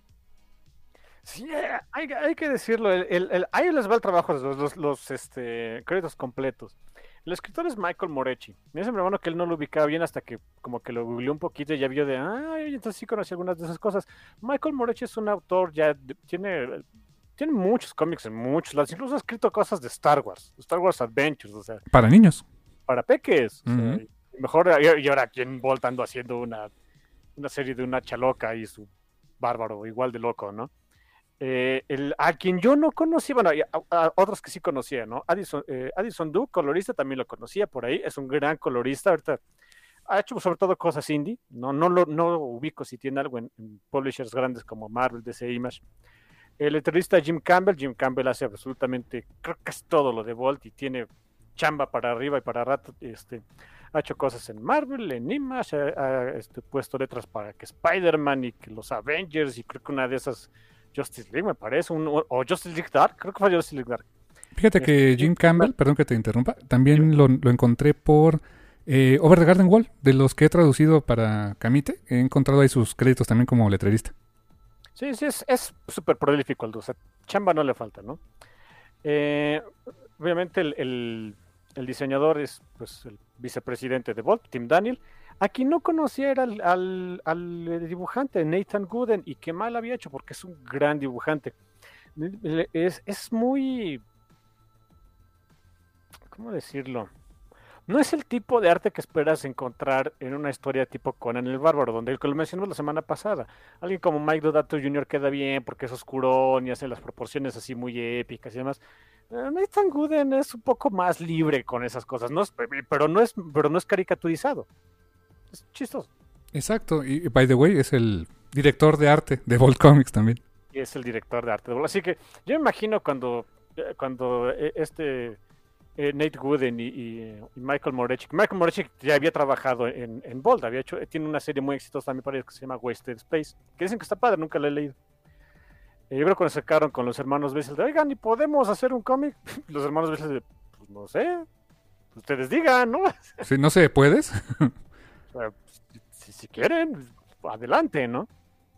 Sí, hay que decirlo. Ahí les va el trabajo, los créditos completos. El escritor es Michael Moretti. Me dice mi hermano que él no lo ubicaba bien hasta que como que lo googleó un poquito y ya vio de, entonces sí conocí algunas de esas cosas. Michael Moretti es un autor, tiene muchos cómics en muchos lados. Incluso ha escrito cosas de Star Wars Adventures, o sea, Para niños. para peques. O sea, Ujú. mejor, y ahora quien voltando haciendo una serie de una chaloca y su bárbaro igual de loco, ¿no? A quien yo no conocía, bueno, a otros que sí conocía, ¿no? Addison Du, colorista, también lo conocía por ahí, es un gran colorista. ha hecho sobre todo cosas indie, no ubico si tiene algo en publishers grandes como Marvel, DC, Image. El letrista Jim Campbell hace absolutamente, creo que es todo lo de Bolt y tiene chamba para arriba y para rato. Ha hecho cosas en Marvel, en Image, ha puesto letras para que Spider-Man y que los Avengers y creo que una de esas Justice League me parece, o Justice League Dark, creo que fue Justice League Dark. Fíjate que Jim Campbell, perdón que te interrumpa, también lo encontré por Over the Garden Wall, de los que he traducido para Camite. He encontrado ahí sus créditos también como letrerista. Sí, es súper prolífico el 2, chamba no le falta, ¿no? Obviamente el diseñador es pues el vicepresidente de Bolt, Tim Daniel. Aquí no conocía al dibujante, Nathan Gooden, y qué mal había hecho porque es un gran dibujante. Es muy... ¿Cómo decirlo? No es el tipo de arte que esperas encontrar en una historia tipo Conan el Bárbaro, donde lo mencionamos la semana pasada. Alguien como Mike Deodato Jr. queda bien porque es oscurón y hace las proporciones así muy épicas y demás. Nathan Gooden es un poco más libre con esas cosas, pero no es caricaturizado. Es chistoso. Exacto, y by the way, es el director de arte de Bolt Comics también. Y es el director de arte de Bolt. Así que yo me imagino cuando Nate Gooden y Michael Morechik. Michael Morechik ya había trabajado en Bolt, tiene una serie muy exitosa también para ellos que se llama Wasted Space, que dicen que está padre, nunca la he leído. Yo creo que nos sacaron con los hermanos Bessel de, oigan, ¿y podemos hacer un cómic? Los hermanos Bessel de, pues no sé, ustedes digan, ¿no? Sí, no sé, ¿puedes? O sea, si quieren, adelante, ¿no?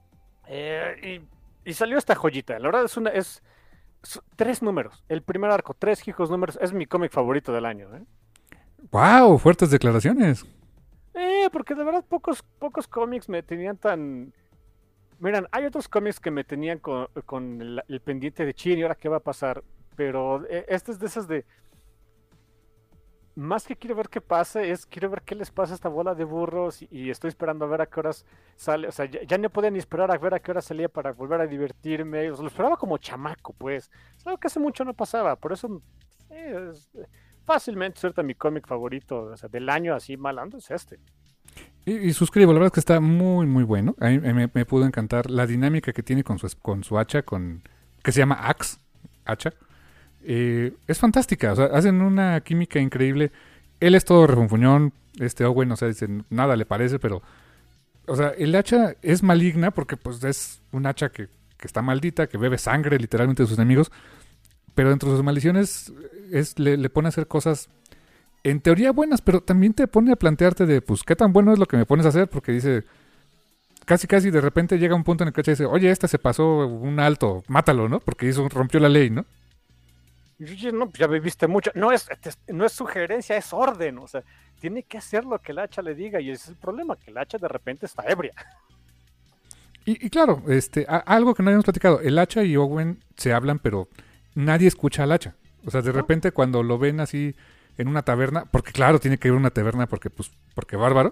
Y salió esta joyita, la verdad es 3 números, el primer arco, 3 hijos números, es mi cómic favorito del año, ¿eh? ¡Wow! Fuertes declaraciones. Porque de verdad pocos cómics me tenían tan... Miren, hay otros cómics que me tenían con el pendiente de chin y ahora qué va a pasar, pero este es de esas de... Más que quiero ver qué pasa, quiero ver qué les pasa a esta bola de burros y estoy esperando a ver a qué horas sale. O sea, ya no podía ni esperar a ver a qué hora salía para volver a divertirme. O sea, lo esperaba como chamaco, pues. Es algo que hace mucho no pasaba. Por eso fácilmente suelta mi cómic favorito, o sea, del año así malando es este. Y suscribo, la verdad es que está muy, muy bueno. A mí me pudo encantar la dinámica que tiene con su hacha, que se llama Axe, hacha. Es fantástica, o sea, hacen una química increíble. Él es todo refunfuñón, Owen, o sea, dice, nada le parece, pero, o sea, el hacha es maligna porque pues es un hacha que está maldita, que bebe sangre literalmente de sus enemigos, pero dentro de sus maldiciones le pone a hacer cosas en teoría buenas, pero también te pone a plantearte de, pues, ¿qué tan bueno es lo que me pones a hacer? Porque dice, casi de repente llega un punto en el que el hacha dice, oye, se pasó un alto, mátalo, ¿no? Porque rompió la ley, ¿no? Y no, ya viviste mucho. No es sugerencia, es orden. O sea, tiene que hacer lo que el hacha le diga. Y ese es el problema, que el hacha de repente está ebria. Y claro, algo que no habíamos platicado. El hacha y Owen se hablan, pero nadie escucha al hacha. O sea, de repente cuando lo ven así en una taberna, porque claro, tiene que ir a una taberna porque bárbaro.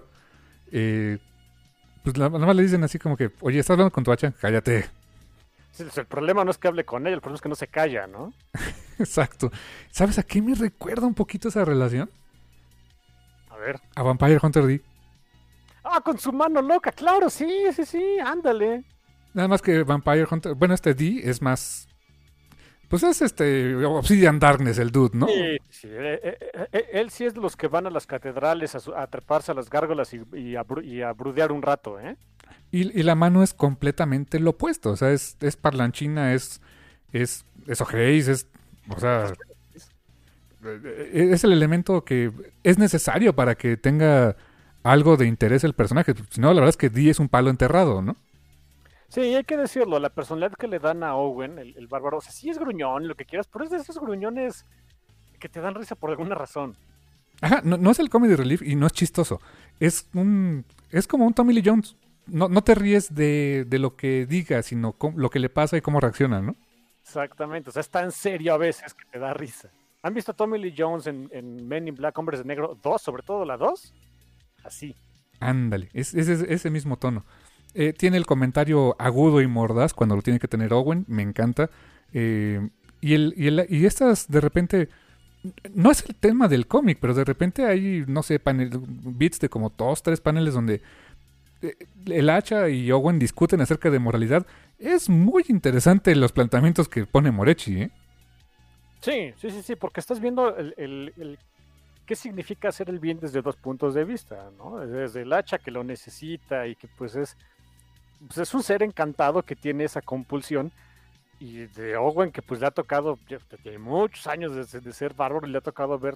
Pues nada más le dicen así como que, oye, ¿estás hablando con tu hacha? Cállate. El problema no es que hable con ella, el problema es que no se calla, ¿no? Exacto. ¿Sabes a qué me recuerda un poquito esa relación? A ver. A Vampire Hunter D. Con su mano loca, claro, sí, ándale. Nada más que Vampire Hunter... Bueno, D es más... Pues es Obsidian Darkness el dude, ¿no? Sí. Él sí es de los que van a las catedrales a treparse a las gárgolas y a brudear un rato, ¿eh? Y la mano es completamente lo opuesto. O sea, es parlanchina, es ojéis, o sea, es el elemento que es necesario para que tenga algo de interés el personaje. Si no, la verdad es que Dee es un palo enterrado, ¿no? Sí, hay que decirlo, la personalidad que le dan a Owen, el bárbaro, o sea, sí es gruñón, lo que quieras, pero es de esos gruñones que te dan risa por alguna razón. Ajá, no es el comedy relief y no es chistoso. Es como un Tommy Lee Jones. No te ríes de lo que diga, sino lo que le pasa y cómo reacciona, ¿no? Exactamente, o sea, es tan serio a veces que te da risa. ¿Han visto a Tommy Lee Jones en Men in Black, Hombres de Negro 2, sobre todo la 2? Así. Ándale, es ese mismo tono. Tiene el comentario agudo y mordaz cuando lo tiene que tener Owen, me encanta. Y estas, de repente, no es el tema del cómic, pero de repente hay, no sé, bits de como 2, 3 paneles donde el Hacha y Owen discuten acerca de moralidad. Es muy interesante los planteamientos que pone Morechi, ¿eh? Sí, porque estás viendo qué significa hacer el bien desde dos puntos de vista, ¿no? Desde el Hacha que lo necesita y que pues es un ser encantado que tiene esa compulsión, y de Owen que pues le ha tocado, tiene muchos años de ser bárbaro y le ha tocado ver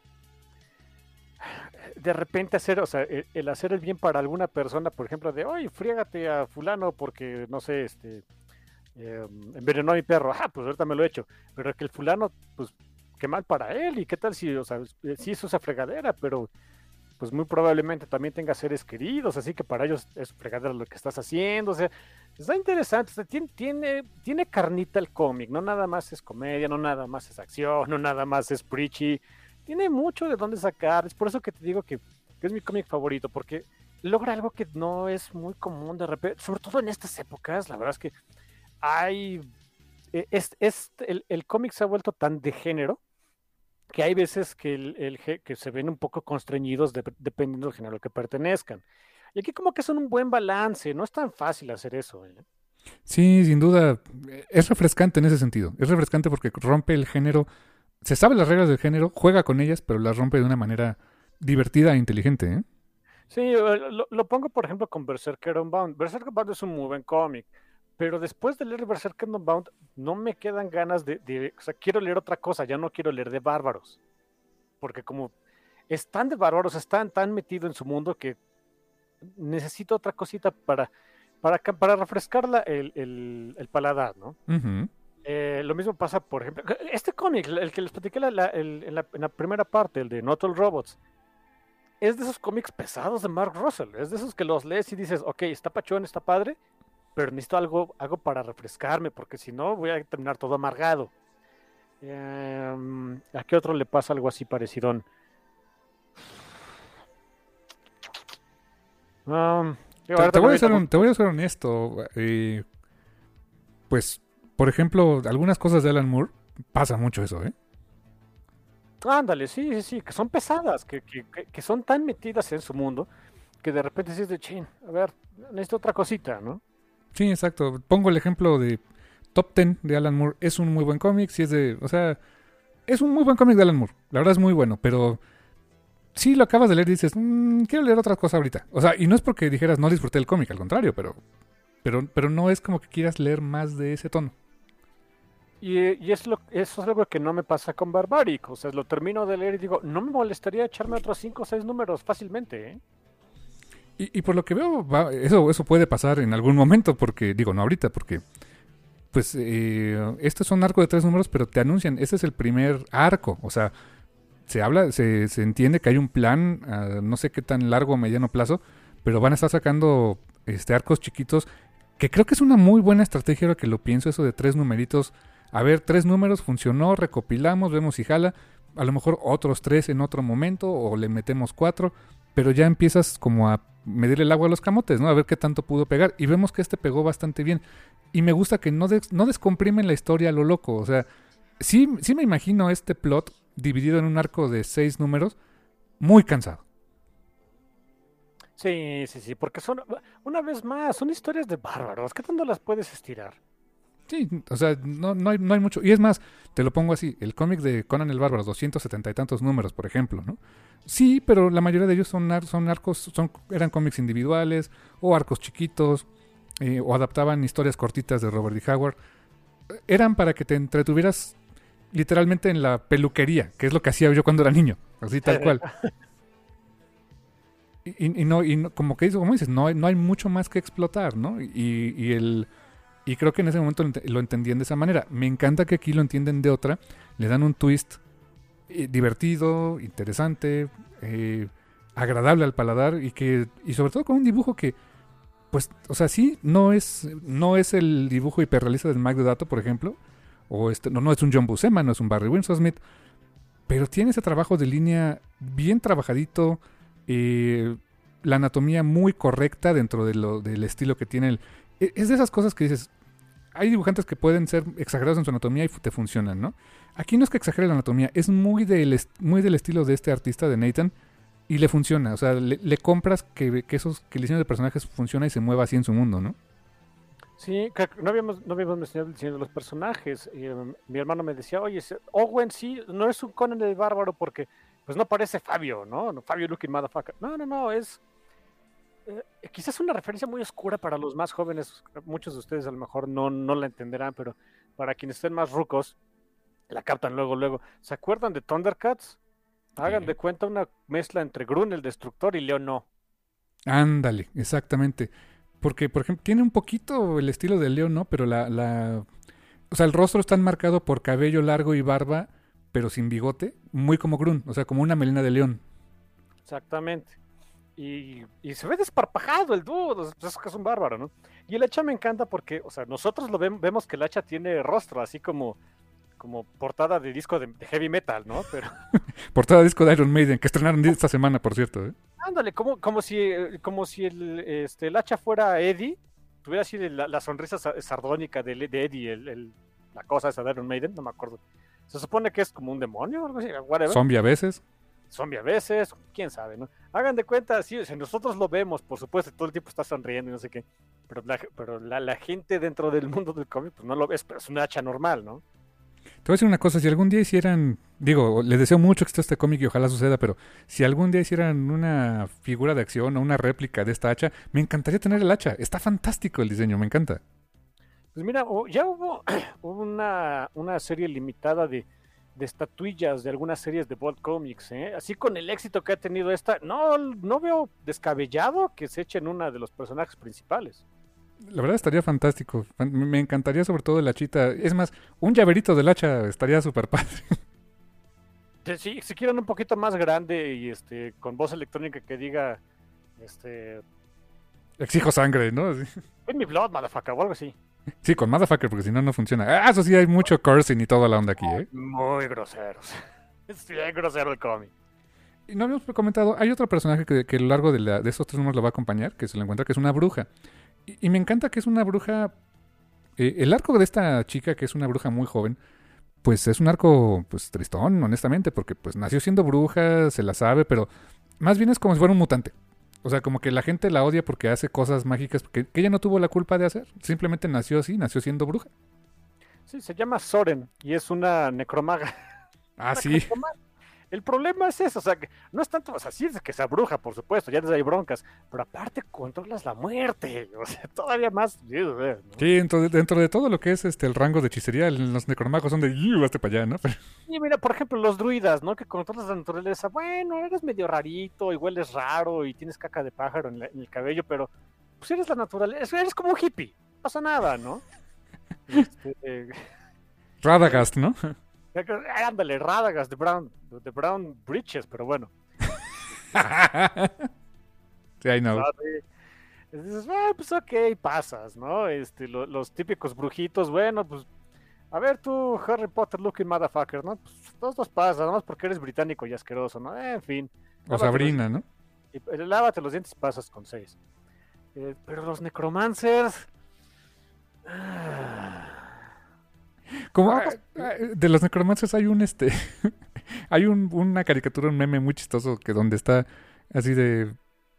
de repente hacer, o sea, el hacer el bien para alguna persona, por ejemplo, de, oye, friégate a fulano porque, no sé, envenenó a mi perro, pues ahorita me lo he hecho, pero que el fulano, pues, qué mal para él, y qué tal si, o sea, sí hizo esa fregadera, pero pues muy probablemente también tenga seres queridos, así que para ellos es fregadera lo que estás haciendo, o sea, está interesante, o sea, tiene carnita el cómic, no nada más es comedia, no nada más es acción, no nada más es preachy, tiene mucho de dónde sacar, es por eso que te digo que es mi cómic favorito, porque logra algo que no es muy común de repente, sobre todo en estas épocas, la verdad es que hay, el cómic se ha vuelto tan de género, que hay veces que se ven un poco constreñidos dependiendo del género al que pertenezcan. Y aquí como que son un buen balance, no es tan fácil hacer eso, ¿eh? Sí, sin duda, es refrescante en ese sentido. Es refrescante porque rompe el género, se sabe las reglas del género, juega con ellas, pero las rompe de una manera divertida e inteligente, ¿eh? Sí, lo pongo por ejemplo con Berserker Unbound. Berserker Unbound es un muy buen cómic, pero después de leer Berserker Unbound no me quedan ganas o sea, quiero leer otra cosa, ya no quiero leer de bárbaros, porque como están de bárbaros, están tan metido en su mundo que necesito otra cosita para refrescar el paladar, ¿no? Uh-huh. Lo mismo pasa, por ejemplo, este cómic, el que les platiqué en la primera parte, el de Not All Robots, es de esos cómics pesados de Mark Russell, es de esos que los lees y dices, ok, está pachón, está padre, pero necesito algo para refrescarme, porque si no voy a terminar todo amargado. ¿A qué otro le pasa algo así parecido? Te voy a ser honesto. Pues, por ejemplo, algunas cosas de Alan Moore pasa mucho eso, ¿eh? Ándale, sí, que son pesadas, que son tan metidas en su mundo, que de repente dices de chin, a ver, necesito otra cosita, ¿no? Sí, exacto. Pongo el ejemplo de Top Ten de Alan Moore. Es un muy buen cómic, o sea, es un muy buen cómic de Alan Moore. La verdad es muy bueno, pero sí lo acabas de leer y dices, quiero leer otra cosa ahorita. O sea, y no es porque dijeras no disfruté el cómic, al contrario, pero no es como que quieras leer más de ese tono. Y eso es algo que no me pasa con Barbaric. O sea, lo termino de leer y digo, no me molestaría echarme otros 5 o 6 números fácilmente, ¿eh? Y por lo que veo, eso puede pasar en algún momento, porque, digo, no ahorita, porque, pues, este es un arco de 3 números, pero te anuncian, este es el primer arco. O sea, se entiende que hay un plan, no sé qué tan largo o mediano plazo, pero van a estar sacando arcos chiquitos, que creo que es una muy buena estrategia ahora que lo pienso, eso de 3 numeritos. A ver, 3 números, funcionó, recopilamos, vemos si jala, a lo mejor otros 3 en otro momento, o le metemos 4, pero ya empiezas como a medir el agua a los camotes, ¿no? A ver qué tanto pudo pegar, y vemos que pegó bastante bien, y me gusta que no descomprimen la historia a lo loco, o sea, sí me imagino este plot dividido en un arco de 6 números, muy cansado. Sí, porque una vez más, son historias de bárbaros, ¿qué tanto las puedes estirar? Sí, o sea, no hay mucho. Y es más, te lo pongo así, el cómic de Conan el Bárbaro, 270 y tantos números, por ejemplo, ¿no? Sí, pero la mayoría de ellos son arcos, eran cómics individuales, o arcos chiquitos, o adaptaban historias cortitas de Robert D. Howard. Eran para que te entretuvieras literalmente en la peluquería, que es lo que hacía yo cuando era niño, así tal cual. Y no, como dices, no hay mucho más que explotar, ¿no? Y creo que en ese momento lo entendían de esa manera. Me encanta que aquí lo entienden de otra. Le dan un twist divertido, interesante, agradable al paladar y sobre todo con un dibujo que, pues, o sea, sí, no es el dibujo hiperrealista del Mac Deodato, por ejemplo, o no es un John Buscema, no es un Barry Windsor Smith, pero tiene ese trabajo de línea bien trabajadito, la anatomía muy correcta dentro del estilo que tiene. Es de esas cosas que dices, hay dibujantes que pueden ser exagerados en su anatomía y te funcionan, ¿no? Aquí no es que exagere la anatomía, es muy del estilo de este artista, de Nathan, y le funciona. O sea, le compras que el diseño de personajes funciona y se mueva así en su mundo, ¿no? Sí, no habíamos mencionado el diseño de los personajes. Mi hermano me decía, oye, Owen sí, no es un Conan el Bárbaro porque pues no parece Fabio, ¿no? Fabio looking motherfucker. No, es quizás una referencia muy oscura para los más jóvenes. Muchos de ustedes a lo mejor no la entenderán, pero para quienes estén más rucos, la captan luego. ¿Se acuerdan de Thundercats? Hagan de cuenta una mezcla entre Grun, el Destructor, y Leon No. Ándale, exactamente. Porque, por ejemplo, tiene un poquito el estilo de Leon, ¿no? Pero o sea, el rostro está enmarcado por cabello largo y barba, pero sin bigote, muy como Grun, o sea, como una melena de león. Exactamente. Y se ve desparpajado el dude, es que es un bárbaro, ¿no? Y el hacha me encanta porque, o sea, nosotros vemos que el hacha tiene rostro, así como portada de disco de heavy metal, ¿no? Pero portada de disco de Iron Maiden, que estrenaron esta semana, por cierto, ¿eh? ándale, como si el hacha fuera Eddie, tuviera así la sonrisa sardónica de Eddie, la cosa esa de Iron Maiden, no me acuerdo. Se supone que es como un demonio o algo así, whatever. Zombie a veces. Zombie a veces, quién sabe, ¿no? Hagan de cuenta, sí, o sea, nosotros lo vemos, por supuesto, todo el tiempo está sonriendo y no sé qué, pero la gente dentro del mundo del cómic, pues no lo ves, pero es una hacha normal, ¿no? Te voy a decir una cosa, si algún día hicieran, digo, les deseo mucho que esté este cómic y ojalá suceda, pero si algún día hicieran una figura de acción o una réplica de esta hacha, me encantaría tener el hacha. Está fantástico el diseño, me encanta. Pues mira, ya hubo una serie limitada de estatuillas de algunas series de Bolt Comics, ¿eh? Así con el éxito que ha tenido esta, no veo descabellado que se echen una de los personajes principales. La verdad estaría fantástico. Me encantaría sobre todo el hachita. Es más, un llaverito del hacha estaría súper padre. Sí, si quieren un poquito más grande y con voz electrónica que diga exijo sangre, ¿no? Sí. In my blood, motherfucker, o algo así. Sí, con motherfucker, porque si no, no funciona. Ah, eso sí, hay mucho cursing y toda la onda aquí, ¿eh? Muy groseros. Es bien grosero el cómic. Y no habíamos comentado, hay otro personaje que a lo largo de estos 3 números lo va a acompañar, que se lo encuentra, que es una bruja. Y me encanta que es una bruja. El arco de esta chica, que es una bruja muy joven, pues es un arco pues tristón, honestamente, porque pues nació siendo bruja, se la sabe, pero más bien es como si fuera un mutante. O sea, como que la gente la odia porque hace cosas mágicas que ella no tuvo la culpa de hacer. Simplemente nació así, nació siendo bruja. Sí, se llama Soren y es una necromaga. Ah, sí. El problema es eso, o sea, que no es tanto, o sea, sí es que sea bruja, por supuesto, ya desde hay broncas, pero aparte controlas la muerte, o sea, todavía más. ¿No? Sí, dentro de todo lo que es el rango de hechicería, los necromagos son de hazte para allá, ¿no? Y mira, por ejemplo, los druidas, ¿no? Que controlas la naturaleza, bueno, eres medio rarito, igual es raro y tienes caca de pájaro en el cabello, pero pues eres la naturaleza, eres como un hippie, no pasa nada, ¿no? Radagast, ¿no? Ándale, Radagast de Brown Britches, pero bueno. Sí, I know. Dices, pues ok, pasas, ¿no? Los típicos brujitos, bueno, pues, a ver tú, Harry Potter looking motherfucker, ¿no? Pues todos pasan, nada más porque eres británico y asqueroso, ¿no? En fin. O Sabrina, ¿no? Lávate los dientes y pasas con 6. Pero los necromancers... Como de los necromancers hay hay una caricatura, un meme muy chistoso que donde está así de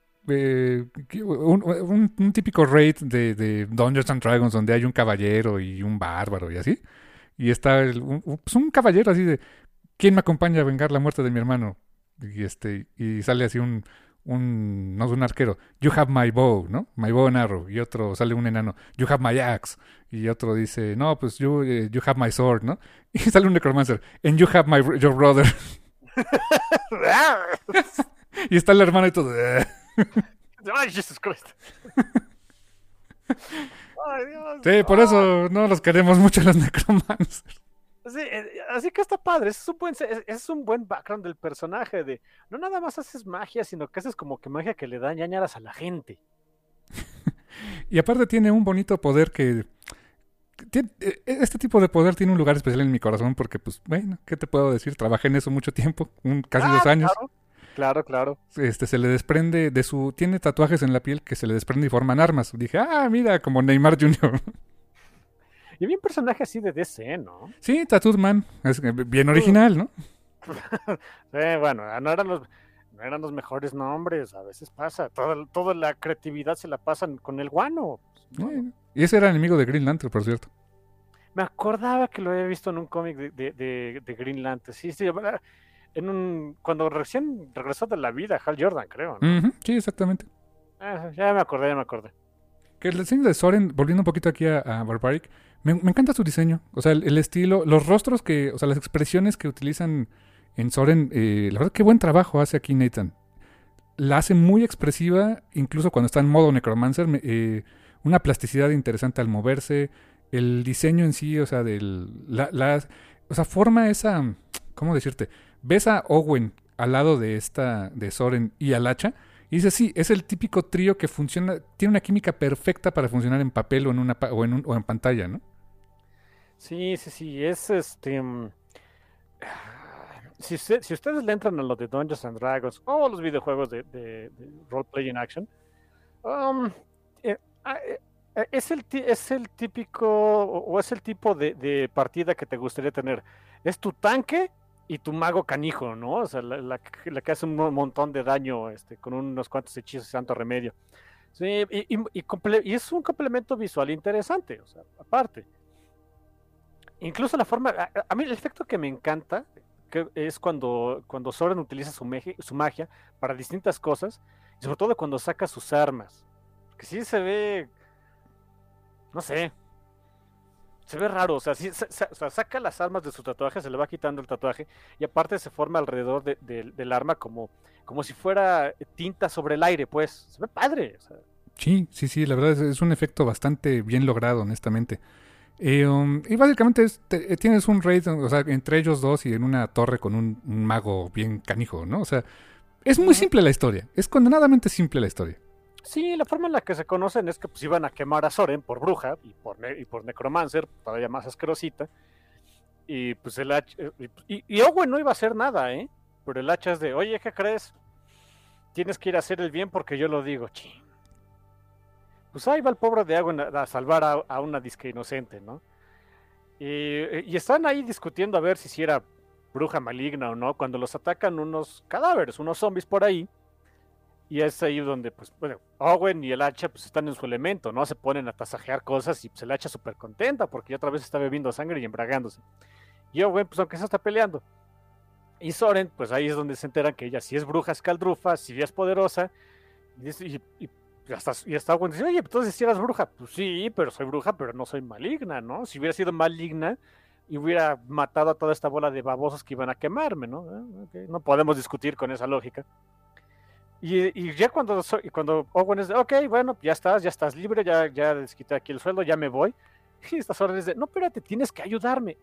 un típico raid de Dungeons and Dragons donde hay un caballero y un bárbaro y así, y está pues un caballero así de ¿quién me acompaña a vengar la muerte de mi hermano? Y sale así no es un arquero, you have my bow, ¿no? My bow and arrow. Y otro sale un enano, you have my axe. Y otro dice, no, pues you have my sword, ¿no? Y sale un necromancer, and you have your brother. Y está el hermano y todo. Ay, Jesus Christ. Ay, Dios. Sí, por eso no los queremos mucho los necromancers. Sí, así que está padre, es un buen background del personaje de no nada más haces magia, sino que haces como que magia que le da ñañaras a la gente. Y aparte tiene un bonito poder que este tipo de poder tiene un lugar especial en mi corazón porque pues bueno, ¿qué te puedo decir? Trabajé en eso mucho tiempo, casi 2 años. Claro. Se le desprende tiene tatuajes en la piel que se le desprende y forman armas. Dije, mira, como Neymar Jr. Y bien personaje así de DC, ¿no? Sí, Tattooed Man, es bien original, ¿no? Bueno, no eran los mejores nombres, a veces pasa. Toda la creatividad se la pasan con el guano. Y ese era enemigo de Green Lantern, por cierto. Me acordaba que lo había visto en un cómic de Green Lantern. Sí, cuando recién regresó de la vida, Hal Jordan, creo, ¿no? Sí, exactamente. Ya me acordé. Que el diseño de Soren, volviendo un poquito aquí a Barbaric, me encanta su diseño. O sea, el estilo, los rostros o sea, las expresiones que utilizan en Soren, la verdad, qué buen trabajo hace aquí Nathan. La hace muy expresiva, incluso cuando está en modo Necromancer, una plasticidad interesante al moverse, el diseño en sí, o sea, o sea, forma esa, ¿cómo decirte? Ves a Owen al lado de Soren y al hacha, y dices, sí, es el típico trío que funciona, tiene una química perfecta para funcionar en papel o en pantalla, ¿no? Sí, es si ustedes le entran a lo de Dungeons and Dragons o los videojuegos de role-playing action, um, es el típico o es el tipo de partida que te gustaría tener. Es tu tanque y tu mago canijo, ¿no? O sea, la que hace un montón de daño con unos cuantos hechizos y santo remedio. Sí, y es un complemento visual interesante, o sea, aparte. Incluso la forma, a mí el efecto que me encanta que es cuando Soren utiliza su magia para distintas cosas, y sobre todo cuando saca sus armas. Que sí se ve, no sé, se ve raro, o sea, o sea, saca las armas de su tatuaje, se le va quitando el tatuaje, y aparte se forma alrededor del arma como si fuera tinta sobre el aire, pues, se ve padre. O sea. Sí, la verdad es un efecto bastante bien logrado, honestamente. Y básicamente tienes un raid, o sea, entre ellos dos y en una torre con un mago bien canijo, ¿no? O sea, es muy simple la historia, es condenadamente simple la historia. Sí, la forma en la que se conocen es que pues iban a quemar a Soren por bruja y por necromancer, todavía más asquerosita. Y pues el hacha, y Owen no iba a hacer nada, ¿eh? Pero el hacha es de, oye, ¿qué crees? Tienes que ir a hacer el bien porque yo lo digo, ching. Pues ahí va el pobre de Owen a salvar a una disque inocente, ¿no? Y están ahí discutiendo a ver si era bruja maligna o no, cuando los atacan unos cadáveres, unos zombies por ahí. Y es ahí donde, pues, bueno, Owen y el hacha pues están en su elemento, ¿no? Se ponen a tasajear cosas y pues el hacha súper contenta porque ya otra vez está bebiendo sangre y embragándose. Y Owen, pues aunque se está peleando. Y Soren, pues ahí es donde se enteran que ella sí es bruja escaldrufa, sí es poderosa. Y hasta Owen dice, oye, entonces si eras bruja. Pues sí, pero soy bruja, pero no soy maligna, ¿no? Si hubiera sido maligna, y hubiera matado a toda esta bola de babosos que iban a quemarme, ¿no? Okay. No podemos discutir con esa lógica. Y ya cuando Owen es de, ok, bueno, ya estás libre, ya les quité aquí el sueldo, ya me voy. Y estas órdenes de, no, espérate, tienes que ayudarme.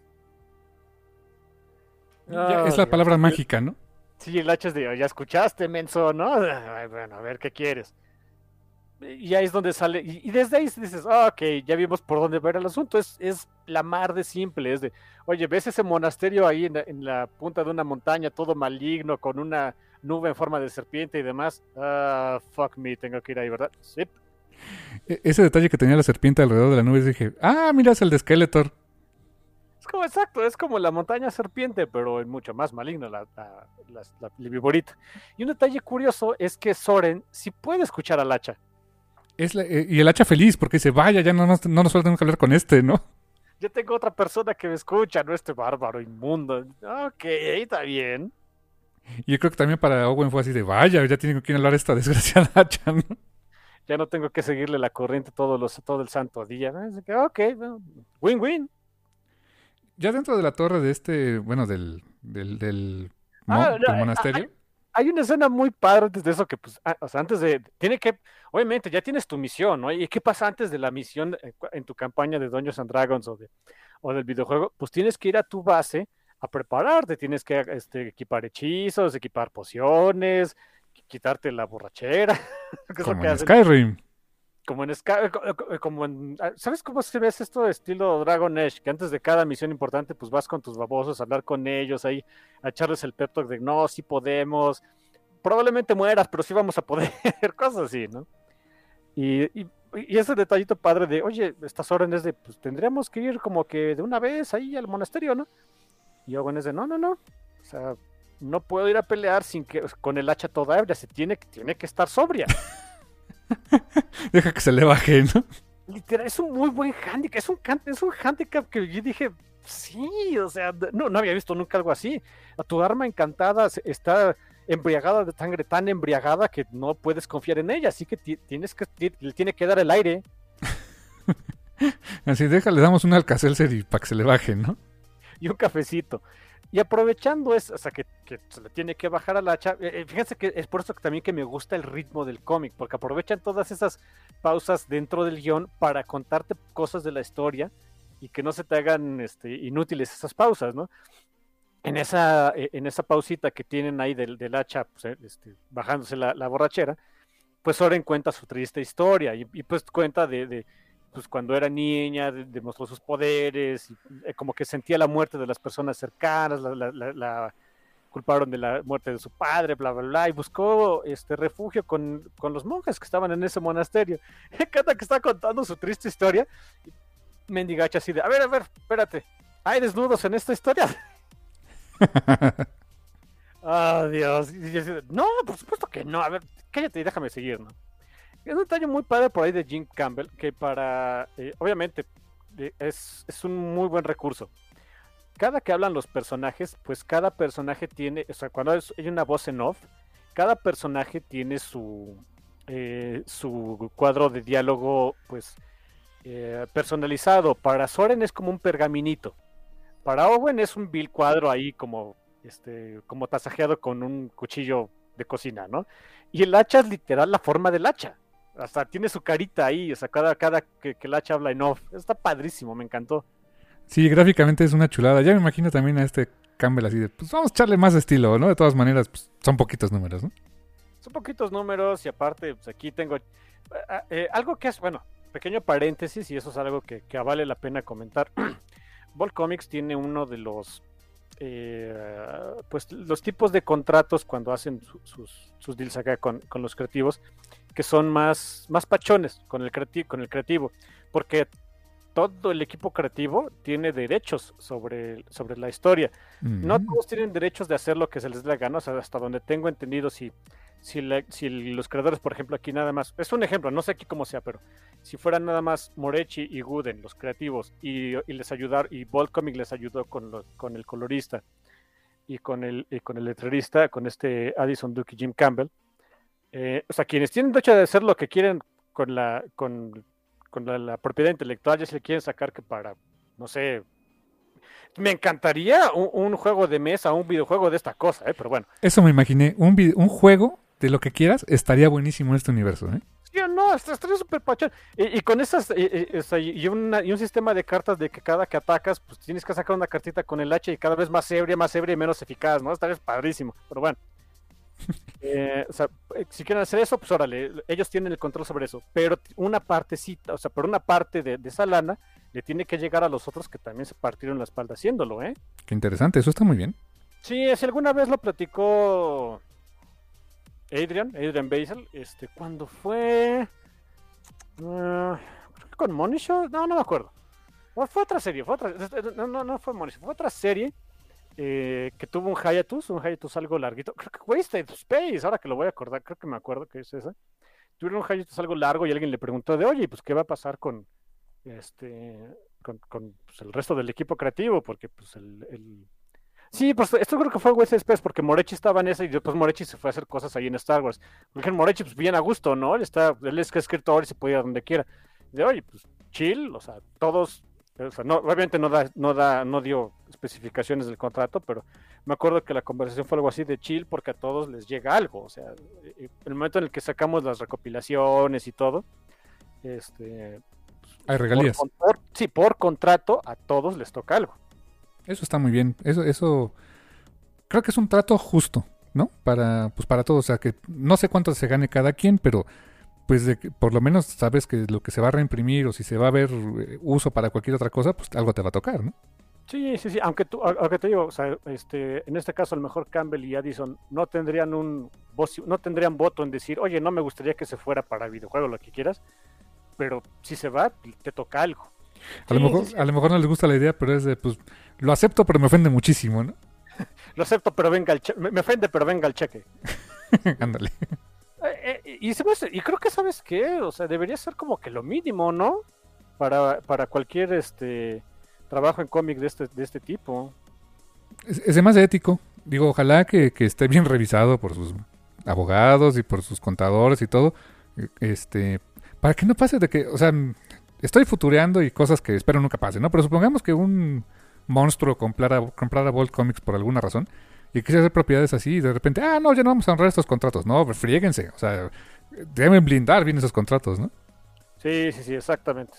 Es la palabra mágica, ¿no? Sí, el hacha es de, ya escuchaste, menso, ¿no? Ay, bueno, a ver, ¿qué quieres? Y ahí es donde sale, y desde ahí dices, ok, ya vimos por dónde va el asunto, es la mar de simple, es de, oye, ¿ves ese monasterio ahí en la punta de una montaña, todo maligno, con una nube en forma de serpiente y demás? Fuck me, tengo que ir ahí, ¿verdad? Sí. Ese detalle que tenía la serpiente alrededor de la nube, dije, mira, es el de Skeletor. Es como exacto, es como la montaña serpiente, pero es mucho más maligna la viborita. Y un detalle curioso es que Soren sí puede escuchar al hacha. Y el hacha feliz, porque dice, vaya, ya no nos tenemos que hablar con ¿no? Yo tengo otra persona que me escucha, no este bárbaro inmundo. Ok, está bien. Y yo creo que también para Owen fue así de, vaya, ya tiene con quién hablar esta desgraciada hacha, ¿no? Ya no tengo que seguirle la corriente todo el santo día. Ok, bueno, win-win. Ya dentro de la torre de bueno, del monasterio. Hay una escena muy padre antes de eso que, pues, o sea, obviamente ya tienes tu misión, ¿no? ¿Y qué pasa antes de la misión en tu campaña de Dungeons and Dragons o del videojuego? Pues tienes que ir a tu base a prepararte, tienes que equipar hechizos, equipar pociones, quitarte la borrachera. Como en Skyrim. ¿Sabes cómo se ve esto de estilo Dragon Age? Que antes de cada misión importante, pues vas con tus babosos a hablar con ellos ahí, a echarles el pep talk de no, sí podemos, probablemente mueras, pero sí vamos a poder, cosas así, ¿no? Y y ese detallito padre de, oye, estas órdenes de, pues tendríamos que ir como que de una vez ahí al monasterio, ¿no? Y Owen es de, no, o sea, no puedo ir a pelear sin que con el hacha toda ebria, tiene que estar sobria. Deja que se le baje, ¿no? Literal, es un muy buen handicap, es un handicap que yo dije, sí, o sea, no había visto nunca algo así. Tu arma encantada está embriagada de sangre, tan embriagada que no puedes confiar en ella, así que le tiene que dar el aire. Así, le damos un Alka-Seltzer y para que se le baje, ¿no? Y un cafecito. Y aprovechando eso, o sea, que se le tiene que bajar al hacha, fíjense que es por eso que también que me gusta el ritmo del cómic, porque aprovechan todas esas pausas dentro del guión para contarte cosas de la historia y que no se te hagan inútiles esas pausas, ¿no? En esa pausita que tienen ahí del hacha, pues, bajándose la borrachera, pues Oren cuenta su triste historia y pues cuenta pues cuando era niña, demostró sus poderes, y, como que sentía la muerte de las personas cercanas, la culparon de la muerte de su padre, bla, bla, bla, y buscó refugio con los monjes que estaban en ese monasterio. Cada que está contando su triste historia, mendigacha así de, a ver, espérate, ¿hay desnudos en esta historia? Oh, Dios. Y yo así de, no, por supuesto que no, a ver, cállate y déjame seguir, ¿no? Es un detalle muy padre por ahí de Jim Campbell, que obviamente, es un muy buen recurso. Cada que hablan los personajes, pues cada personaje tiene, o sea, cuando hay una voz en off, cada personaje tiene su cuadro de diálogo, pues, personalizado. Para Soren es como un pergaminito. Para Owen es un vil cuadro ahí como tasajeado con un cuchillo de cocina, ¿no? Y el hacha es literal la forma del hacha. Hasta tiene su carita ahí, o sea, cada que el hacha habla en off. Está padrísimo, me encantó. Sí, gráficamente es una chulada. Ya me imagino también a Campbell así de, pues vamos a echarle más estilo, ¿no? De todas maneras, pues, son poquitos números, ¿no? Son poquitos números y aparte, pues aquí tengo algo que es, bueno, pequeño paréntesis y eso es algo que vale la pena comentar. Bolt Comics tiene uno de los pues los tipos de contratos cuando hacen sus deals acá con los creativos, que son más pachones con el creativo, porque todo el equipo creativo tiene derechos sobre la historia. No todos tienen derechos de hacer lo que se les dé la gana, o sea, hasta donde tengo entendido, si los creadores, por ejemplo, aquí nada más, es un ejemplo, no sé aquí cómo sea, pero si fueran nada más Morechi y Gooden, los creativos, y les ayudar, y Bolt Comic les ayudó con el colorista y con el letrerista, con Addison Duke y Jim Campbell, o sea, quienes tienen derecho de hacer lo que quieren con la propiedad intelectual, ya se le quieren sacar que para, no sé, me encantaría un juego de mesa, un videojuego de esta cosa, pero bueno. Eso me imaginé, un juego de lo que quieras estaría buenísimo en este universo, ¿eh? Sí o no, estaría súper pachón. Y con esas, y un sistema de cartas de que cada que atacas, pues tienes que sacar una cartita con el hacha y cada vez más ebria y menos eficaz, ¿no? Estaría padrísimo, pero bueno. O sea, si quieren hacer eso, pues órale, ellos tienen el control sobre eso, pero una partecita, o sea, pero una parte de esa lana le tiene que llegar a los otros que también se partieron la espalda haciéndolo, ¿eh? Qué interesante, eso está muy bien. Sí, si alguna vez lo platicó Adrian Basel, cuando fue creo que con Money Show, no me acuerdo. Fue otra serie, no fue Money Show, fue otra serie que tuvo un hiatus algo larguito. Creo que Wasted Space, ahora que lo voy a acordar, creo que me acuerdo que es esa. Tuvieron un hiatus algo largo y alguien le preguntó de, oye, pues qué va a pasar con pues, el resto del equipo creativo, porque pues sí, pues esto creo que fue Wasted Space porque Morechi estaba en esa y después Morechi se fue a hacer cosas ahí en Star Wars. Porque Morechi pues bien a gusto, ¿no? Él es escritor y se puede ir a donde quiera. De, oye, pues chill, o sea, todos, o sea, no, obviamente no dio especificaciones del contrato, pero me acuerdo que la conversación fue algo así de chill porque a todos les llega algo, o sea, el momento en el que sacamos las recopilaciones y todo, hay regalías. Por contrato a todos les toca algo. Eso está muy bien. Eso creo que es un trato justo, ¿no? Para todos. O sea, que no sé cuánto se gane cada quien, pero pues por lo menos sabes que lo que se va a reimprimir o si se va a ver uso para cualquier otra cosa, pues algo te va a tocar, ¿no? Sí. Aunque te digo, o sea, en este caso a lo mejor Campbell y Addison no tendrían voto en decir, oye, no me gustaría que se fuera para videojuego, lo que quieras. pero si se va, te toca algo. A lo mejor, a lo mejor no les gusta la idea, pero es de, pues, lo acepto, pero me ofende muchísimo, ¿no? Lo acepto, pero venga el cheque. Me ofende, pero venga el cheque. Ándale. Y creo que, ¿sabes qué? O sea, debería ser como que lo mínimo, ¿no? Para cualquier trabajo en cómic de este tipo. Es más ético. Digo, ojalá que esté bien revisado por sus abogados y por sus contadores y todo. Para que no pase de que, o sea, estoy futureando y cosas que espero nunca pasen, ¿no? Pero supongamos que un monstruo comprara Bolt Comics por alguna razón y quisiera hacer propiedades así y de repente, no, ya no vamos a honrar estos contratos. No, pues friéguense. O sea, deben blindar bien esos contratos, ¿no? Sí, exactamente.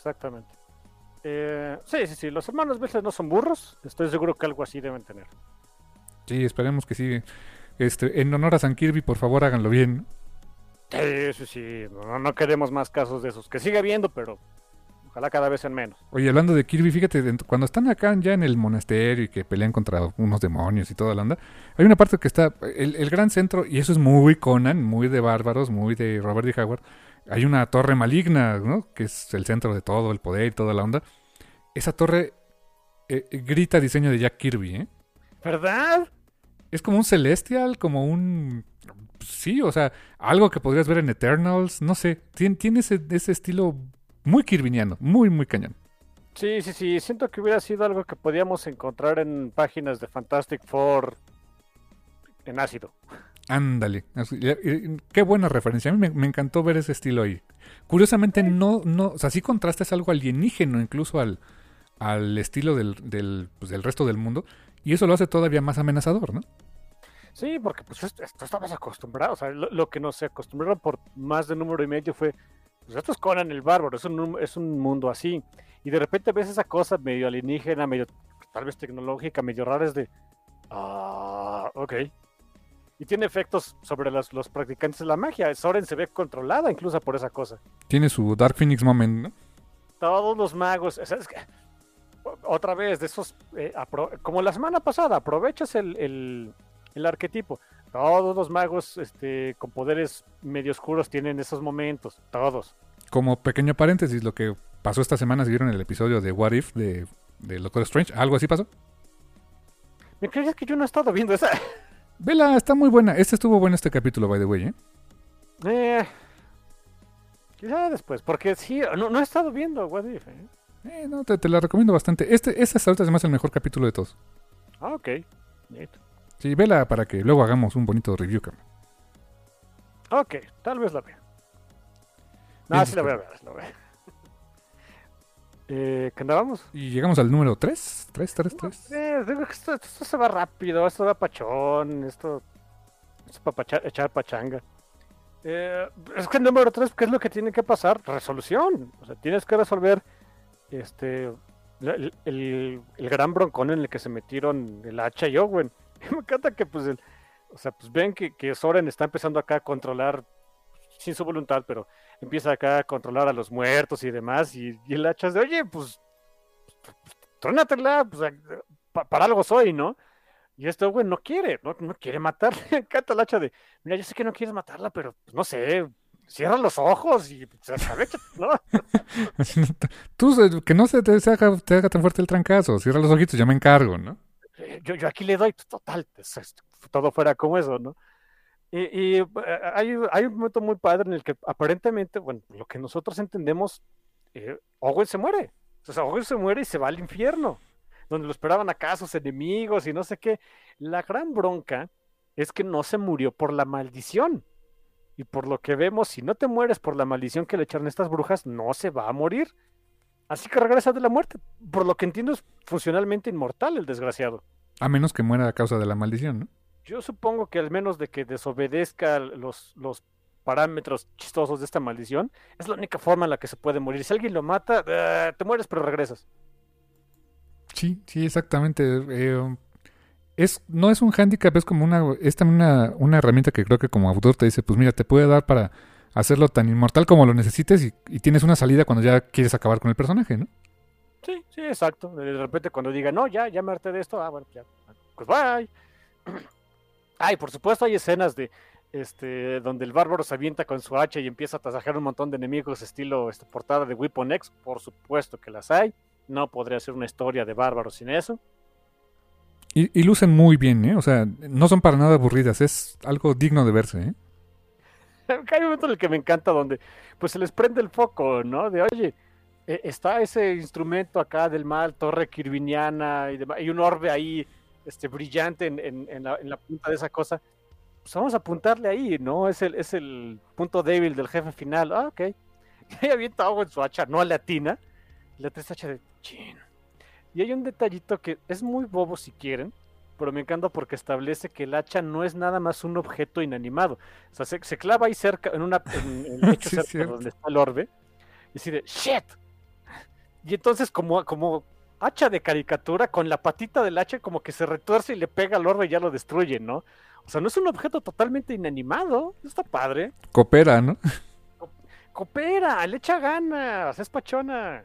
Sí, los hermanos Vesler no son burros. Estoy seguro que algo así deben tener. Sí, esperemos que sí. En honor a San Kirby, por favor, háganlo bien. Sí. No queremos más casos de esos. Que siga habiendo, pero ojalá cada vez sean menos. Oye, hablando de Kirby, fíjate, cuando están acá ya en el monasterio y que pelean contra unos demonios y toda la onda, hay una parte que está el gran centro, y eso es muy Conan, muy de bárbaros, muy de Robert D. Howard. Hay una torre maligna, ¿no? Que es el centro de todo, el poder y toda la onda. Esa torre grita diseño de Jack Kirby, ¿eh? ¿Verdad? Es como un Celestial, como un... Sí, o sea, algo que podrías ver en Eternals, no sé. Tiene ese estilo muy kirviniano, muy, muy cañón. Sí. Siento que hubiera sido algo que podíamos encontrar en páginas de Fantastic Four en ácido. Ándale. Qué buena referencia. A mí me encantó ver ese estilo ahí. Curiosamente, no, o sea, sí contrastas algo alienígeno incluso al estilo del resto del mundo. Y eso lo hace todavía más amenazador, ¿no? Sí, porque pues esto estabas acostumbrado. O sea, lo que nos acostumbraron por más de número y medio fue, pues esto es Conan el Bárbaro, es un mundo así. Y de repente ves esa cosa medio alienígena, medio tal vez tecnológica, medio rara, es de... ok. Y tiene efectos sobre los practicantes de la magia. Soren se ve controlada incluso por esa cosa. Tiene su Dark Phoenix moment, ¿no? Todos los magos, ¿sabes qué? Otra vez, de esos, como la semana pasada, aprovechas el arquetipo. Todos los magos con poderes medio oscuros tienen esos momentos, todos. Como pequeño paréntesis, lo que pasó esta semana, si vieron el episodio de What If de Doctor Strange, ¿algo así pasó? ¿Me crees que yo no he estado viendo esa? Vela, está muy buena. Estuvo bueno este capítulo, by the way, Quizá después, porque sí, no he estado viendo What If, No, te la recomiendo bastante. Ese hasta ahorita es más el mejor capítulo de todos. Ok. Neto. Sí, vela para que luego hagamos un bonito review, cabrón. Ok, tal vez la vea. No, sí la voy a ver, ¿qué andábamos? Y llegamos al número 3. 3. Digo que esto se va rápido, esto va pachón, esto es para echar pachanga. Es que el número 3, ¿qué es lo que tiene que pasar? Resolución. O sea, tienes que resolver el gran broncón en el que se metieron el hacha y Owen. Me encanta que pues ven que Soren está empezando acá a controlar sin su voluntad, pero empieza acá a controlar a los muertos y demás, y el hacha es de, oye, pues trónatela, pues para algo soy, ¿no? Y Owen no quiere matar. Me encanta el hacha de, mira, yo sé que no quieres matarla, pero pues, no sé, cierra los ojos y se aprovecha, ¿no? Tú, que no se te haga tan fuerte el trancazo, cierra los ojitos, ya me encargo, ¿no? Yo aquí le doy, pues, total, todo fuera como eso, ¿no? Y hay un momento muy padre en el que aparentemente, bueno, lo que nosotros entendemos, Owen se muere. O sea, Owen se muere y se va al infierno, donde lo esperaban acá sus enemigos y no sé qué. La gran bronca es que no se murió por la maldición. Y por lo que vemos, si no te mueres por la maldición que le echaron estas brujas, no se va a morir. Así que regresa de la muerte. Por lo que entiendo, es funcionalmente inmortal el desgraciado. A menos que muera a causa de la maldición, ¿no? Yo supongo que al menos de que desobedezca los parámetros chistosos de esta maldición, es la única forma en la que se puede morir. Si alguien lo mata, te mueres pero regresas. Sí, exactamente. No es un hándicap, es como una herramienta que creo que como autor te dice, pues mira, te puede dar para hacerlo tan inmortal como lo necesites y tienes una salida cuando ya quieres acabar con el personaje, ¿no? Sí, exacto. De repente cuando diga, no, ya me harté de esto, bueno, ya, pues bye. Ay, por supuesto hay escenas de donde el bárbaro se avienta con su hacha y empieza a tasajar un montón de enemigos estilo portada de Weapon X, por supuesto que las hay, no podría ser una historia de bárbaros sin eso. Y lucen muy bien, ¿eh? O sea, no son para nada aburridas, es algo digno de verse, ¿eh? Hay un momento en el que me encanta donde pues se les prende el foco, ¿no? De oye, está ese instrumento acá del mal, torre kirviniana, y un orbe ahí brillante en la punta de esa cosa. Pues vamos a apuntarle ahí, ¿no? Es el punto débil del jefe final. Ah, ok. Y ahí avienta agua en su hacha, no le atina. Le atrae hacha de chin. Y hay un detallito que es muy bobo si quieren, pero me encanta porque establece que el hacha no es nada más un objeto inanimado. O sea, se clava ahí cerca, en el lecho Sí, cerca donde está el orbe, y así de ¡shit! Y entonces como hacha de caricatura, con la patita del hacha como que se retuerce y le pega al orbe y ya lo destruye, ¿no? O sea, no es un objeto totalmente inanimado. Está padre. Coopera, ¿no? Coopera, le echa ganas, es pachona.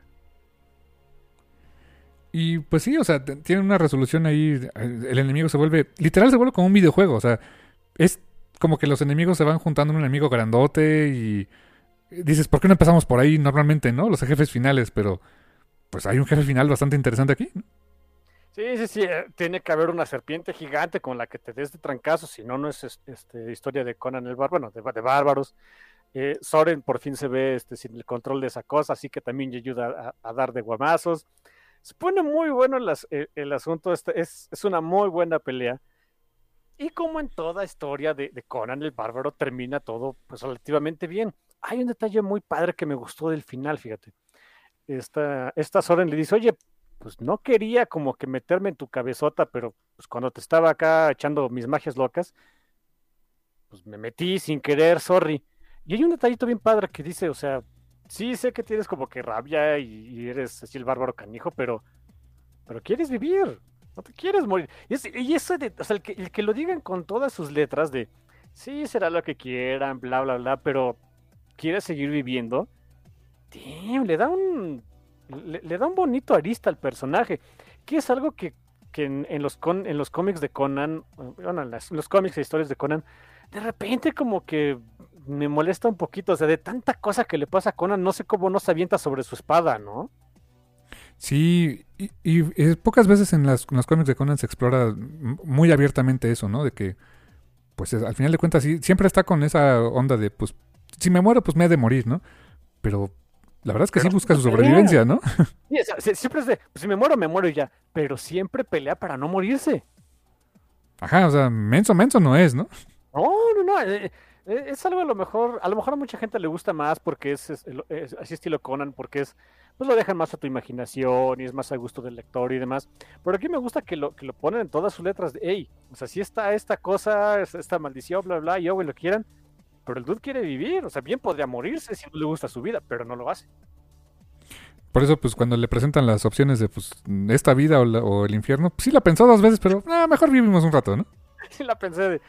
Y pues sí, o sea, tiene una resolución ahí. El enemigo se vuelve como un videojuego. O sea, es como que los enemigos se van juntando en un enemigo grandote y dices, ¿por qué no empezamos por ahí normalmente, no? Los jefes finales, pero pues hay un jefe final bastante interesante aquí, ¿no? Sí, tiene que haber una serpiente gigante con la que te des de trancazo, si no, no es historia de Conan el Bárbaro, bueno, de bárbaros. Soren por fin se ve sin el control de esa cosa, así que también le ayuda a dar de guamazos. Se pone muy bueno el asunto, es una muy buena pelea. Y como en toda historia de Conan el Bárbaro, termina todo pues relativamente bien. Hay un detalle muy padre que me gustó del final, fíjate. Esta Soren le dice, oye, pues no quería como que meterme en tu cabezota, pero pues cuando te estaba acá echando mis magias locas, pues me metí sin querer, sorry. Y hay un detallito bien padre que dice, o sea, sí sé que tienes como que rabia y eres así el bárbaro canijo, pero quieres vivir, no te quieres morir. Y eso o sea, el que lo digan con todas sus letras de, sí, será lo que quieran, bla, bla, bla, pero quieres seguir viviendo, damn, le da un bonito arista al personaje, que es algo que en los cómics de Conan, bueno, en los cómics e historias de Conan, de repente como que me molesta un poquito, o sea, de tanta cosa que le pasa a Conan, no sé cómo no se avienta sobre su espada, ¿no? Sí, pocas veces en los cómics de Conan se explora muy abiertamente eso, ¿no? De que, pues al final de cuentas, sí, siempre está con esa onda de, pues, si me muero, pues me he de morir, ¿no? Pero la verdad es que sí busca su sobrevivencia, ¿no? Sí, o sea, siempre es de, pues si me muero y ya, pero siempre pelea para no morirse. Ajá, o sea, menso no es, ¿no? No, es algo a lo mejor a mucha gente le gusta más porque es así estilo Conan, porque pues lo dejan más a tu imaginación y es más a gusto del lector y demás. Pero aquí me gusta que lo ponen en todas sus letras de, hey, o sea, si está esta cosa, esta maldición, bla, bla, y lo quieran, pero el dude quiere vivir, o sea, bien podría morirse si no le gusta su vida, pero no lo hace. Por eso, pues, cuando le presentan las opciones de, pues, esta vida o el infierno, pues sí la pensó 2 veces, pero mejor vivimos un rato, ¿no? Sí la pensé de,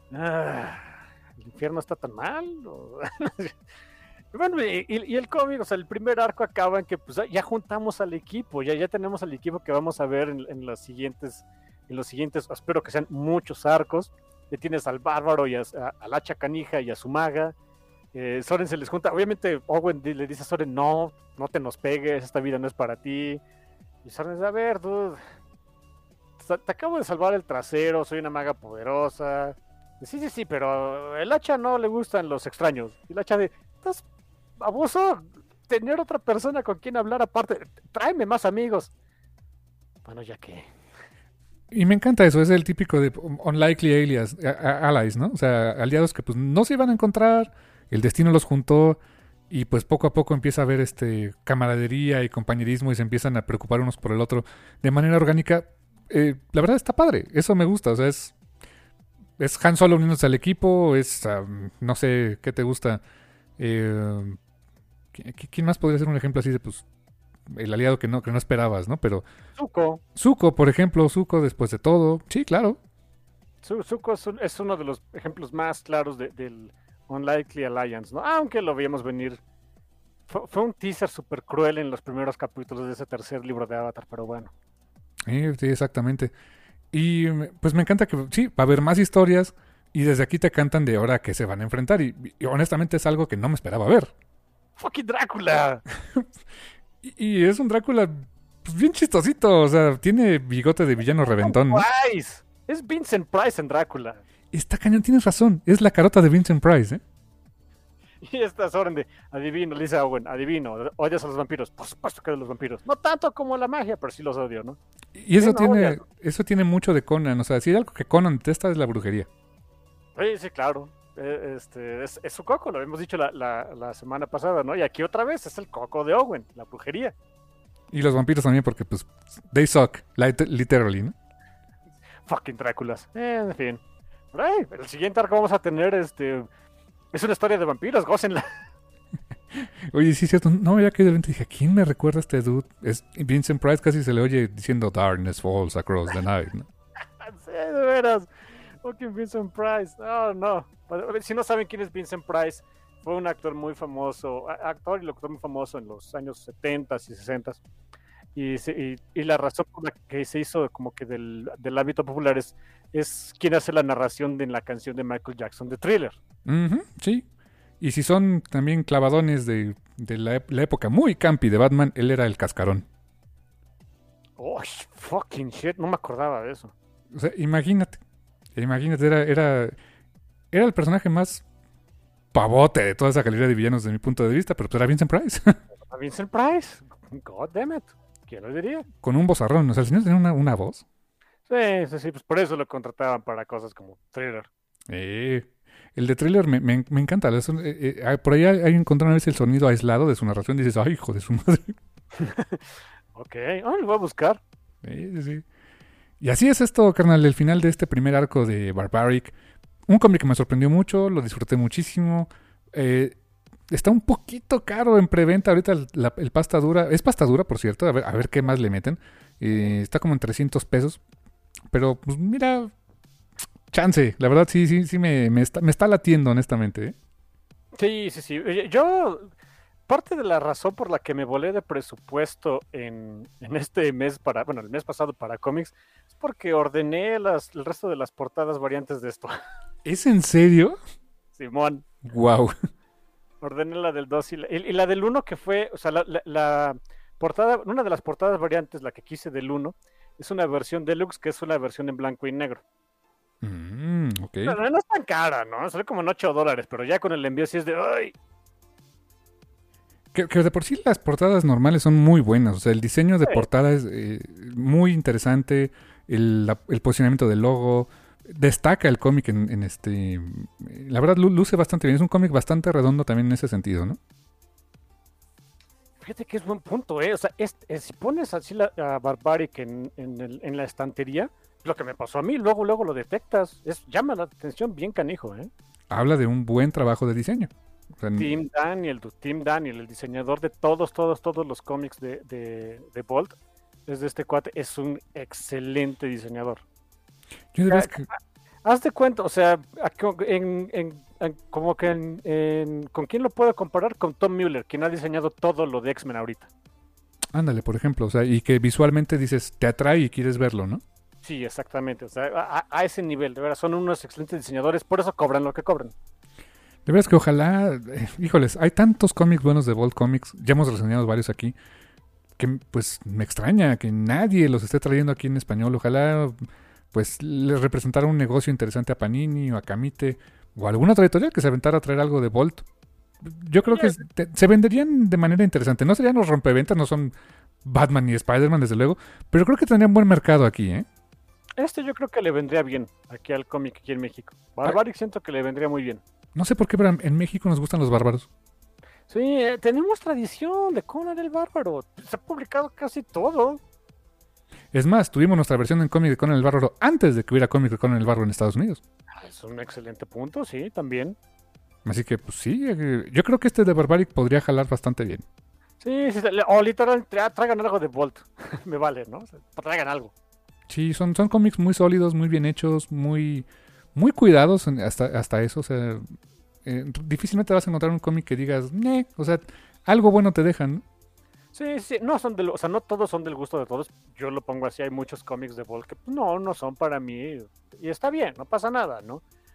el infierno está tan mal. Bueno, y el cómic, o sea, el primer arco acaba en que pues ya juntamos al equipo, ya tenemos al equipo que vamos a ver en los siguientes, espero que sean muchos arcos. Ya tienes al bárbaro y al hacha canija y a su maga. Soren se les junta, obviamente Owen le dice a Soren, no te nos pegues, esta vida no es para ti. Y Soren dice, a ver, dude, te acabo de salvar el trasero, soy una maga poderosa. Sí, pero el hacha no le gustan los extraños. Y el hacha de, estás baboso, tener otra persona con quien hablar aparte, tráeme más amigos. Bueno, ya que... Y me encanta eso, es el típico de unlikely allies, ¿no? O sea, aliados que pues no se iban a encontrar, el destino los juntó y pues poco a poco empieza a haber camaradería y compañerismo y se empiezan a preocupar unos por el otro de manera orgánica. La verdad está padre, eso me gusta, o sea, es Han Solo uniéndose al equipo, no sé, ¿qué te gusta? ¿Quién más podría ser un ejemplo así de, pues, el aliado que no esperabas, ¿no? Pero Zuko, por ejemplo, Zuko después de todo, sí, claro. Zuko es uno de los ejemplos más claros del Unlikely Alliance, ¿no? Aunque lo veíamos venir. Fue un teaser súper cruel en los primeros capítulos de ese tercer libro de Avatar, pero bueno. Sí, exactamente. Y pues me encanta que sí, va a haber más historias. Y desde aquí te cantan de ahora que se van a enfrentar. Y honestamente es algo que no me esperaba ver. ¡Fucking Drácula! Y es un Drácula pues, bien chistosito. O sea, tiene bigote de villano reventón, ¿no? Price. Es Vincent Price en Drácula. Está cañón, tienes razón. Es la carota de Vincent Price, ¿eh? Y estas orden de adivino, le dice a Owen, adivino, odias a los vampiros. Por supuesto que odio a los vampiros. No tanto como la magia, pero sí los odio, ¿no? Y eso Sí, no, eso tiene mucho de Conan. O sea, si hay algo que Conan detesta es la brujería. Sí, sí, claro. Es su coco, lo habíamos dicho la semana pasada, ¿no? Y aquí otra vez es el coco de Owen, la brujería. Y los vampiros también porque, pues, they suck. Literally, ¿no? Fucking Dráculas. En fin. Pero, el siguiente arco vamos a tener, es una historia de vampiros, gócenla. Oye, sí, cierto. No, ya que de repente dije, ¿a quién me recuerda este dude? Es Vincent Price, casi se le oye diciendo Darkness falls across the night, ¿no? Sí, de veras. Fucking Vincent Price. Oh, no. Si no saben quién es Vincent Price, fue un actor muy famoso, actor y locutor muy famoso en los años 70 y 60. Y la razón por la que se hizo como que del ámbito popular es quien hace la narración de la canción de Michael Jackson de Thriller. Sí. Y si son también clavadones de la época muy campi de Batman, él era el cascarón. Oh, fucking shit, no me acordaba de eso. O sea, imagínate, era el personaje más pavote de toda esa galería de villanos desde mi punto de vista, pero pues era Vincent Price. ¿A Vincent Price? God damn it. ¿Quién lo diría? Con un vozarrón, o sea, el señor tenía una voz. Sí, pues por eso lo contrataban para cosas como Thriller. El de Thriller me encanta. Por ahí hay encontrar una vez el sonido aislado de su narración y dices, ay, hijo de su madre. Ok, lo voy a buscar. Sí. Y así es esto, carnal, el final de este primer arco de Barbaric. Un cómic que me sorprendió mucho, lo disfruté muchísimo. Está un poquito caro en preventa ahorita el pasta dura. Es pasta dura, por cierto, a ver qué más le meten. Está como en 300 pesos. Pero, pues mira, chance. La verdad sí me está latiendo, honestamente. Sí. Yo, parte de la razón por la que me volé de presupuesto en este mes el mes pasado para cómics, es porque ordené el resto de las portadas variantes de esto. ¿Es en serio? Simón. Wow. Ordené la del 2 y la del 1 que fue, o sea, la portada, una de las portadas variantes, la que quise del 1, es una versión deluxe que es una versión en blanco y negro. Ok. No es tan cara, ¿no? Sale como en $8, pero ya con el envío sí es de ¡ay! Que de por sí las portadas normales son muy buenas. O sea, el diseño de portada es muy interesante. El posicionamiento del logo. Destaca el cómic en este... La verdad, luce bastante bien. Es un cómic bastante redondo también en ese sentido, ¿no? Fíjate que es buen punto, ¿eh? O sea, si pones así a Barbaric en la estantería, lo que me pasó a mí, luego lo detectas. Llama la atención bien canijo, ¿eh? Habla de un buen trabajo de diseño. O sea, Tim Daniel, el diseñador de todos los cómics de Bolt, es de este cuate, es un excelente diseñador. Yo de verdad que... Haz de cuenta, o sea, como que ¿con quién lo puedo comparar? Con Tom Mueller, quien ha diseñado todo lo de X-Men ahorita. Ándale, por ejemplo, o sea, y que visualmente dices, te atrae y quieres verlo, ¿no? Sí, exactamente, o sea, a ese nivel, de verdad, son unos excelentes diseñadores, por eso cobran lo que cobran. De verdad es que ojalá, híjoles, hay tantos cómics buenos de Bolt Comics, ya hemos reseñado varios aquí, que pues me extraña que nadie los esté trayendo aquí en español. Ojalá pues les representara un negocio interesante a Panini o a Camite o a alguna otra editorial que se aventara a traer algo de Bolt. Yo creo que se venderían de manera interesante. No serían los rompeventas, no son Batman ni Spider-Man desde luego, pero creo que tendrían buen mercado aquí, ¿eh? Yo creo que le vendría bien aquí al cómic aquí en México. Barbaric siento que le vendría muy bien. No sé por qué, pero en México nos gustan los bárbaros. Sí, tenemos tradición de Conan el Bárbaro. Se ha publicado casi todo. Es más, tuvimos nuestra versión en cómic de Conan el Bárbaro antes de que hubiera cómic de Conan el Bárbaro en Estados Unidos. Es un excelente punto, sí, también. Así que, pues sí, yo creo que este de Barbaric podría jalar bastante bien. Sí, o literal, traigan algo de Bolt. Me vale, ¿no? O sea, traigan algo. Sí, son cómics muy sólidos, muy bien hechos, muy cuidados hasta eso. O sea, difícilmente vas a encontrar un cómic que digas, o sea, algo bueno te dejan, ¿no? Sí, no no todos son del gusto de todos. Yo lo pongo así, hay muchos cómics de Bolt que no son para mí. Y está bien, no pasa nada, ¿no?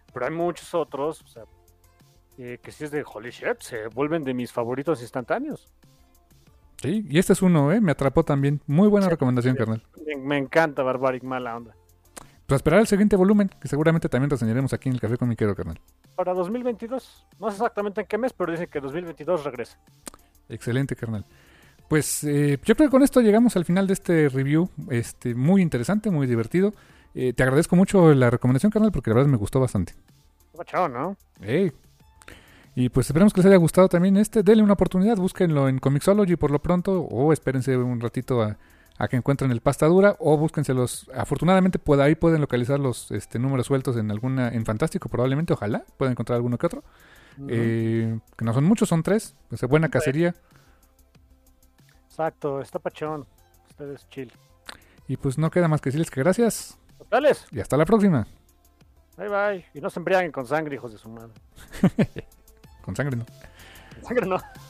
pero hay muchos otros, o sea, que si es de holy shit, se vuelven de mis favoritos instantáneos. Sí, y este es uno, me atrapó también. Muy buena recomendación, carnal. Me encanta Barbaric, mala onda. Pues a esperar el siguiente volumen, que seguramente también reseñaremos aquí en el Café Comiquero, carnal. Para 2022, no sé exactamente en qué mes, pero dicen que 2022 regresa. Excelente, carnal. Pues yo creo que con esto llegamos al final de este review, muy interesante, muy divertido. Te agradezco mucho la recomendación, carnal, porque la verdad me gustó bastante. Chao, ¿no? Y pues esperemos que les haya gustado también denle una oportunidad, búsquenlo en Comixology por lo pronto, o espérense un ratito a que encuentren el pasta dura, o búsquenselos. Afortunadamente ahí pueden localizar los números sueltos en Fantástico, probablemente, ojalá, pueden encontrar alguno que otro. Que no son muchos, son 3, pues buena cacería. Exacto, está pachón, ustedes chill. Y pues no queda más que decirles que gracias. Totales. Y hasta la próxima. Bye bye. Y no se embriaguen con sangre, hijos de su madre. Con sangre no. Con sangre no.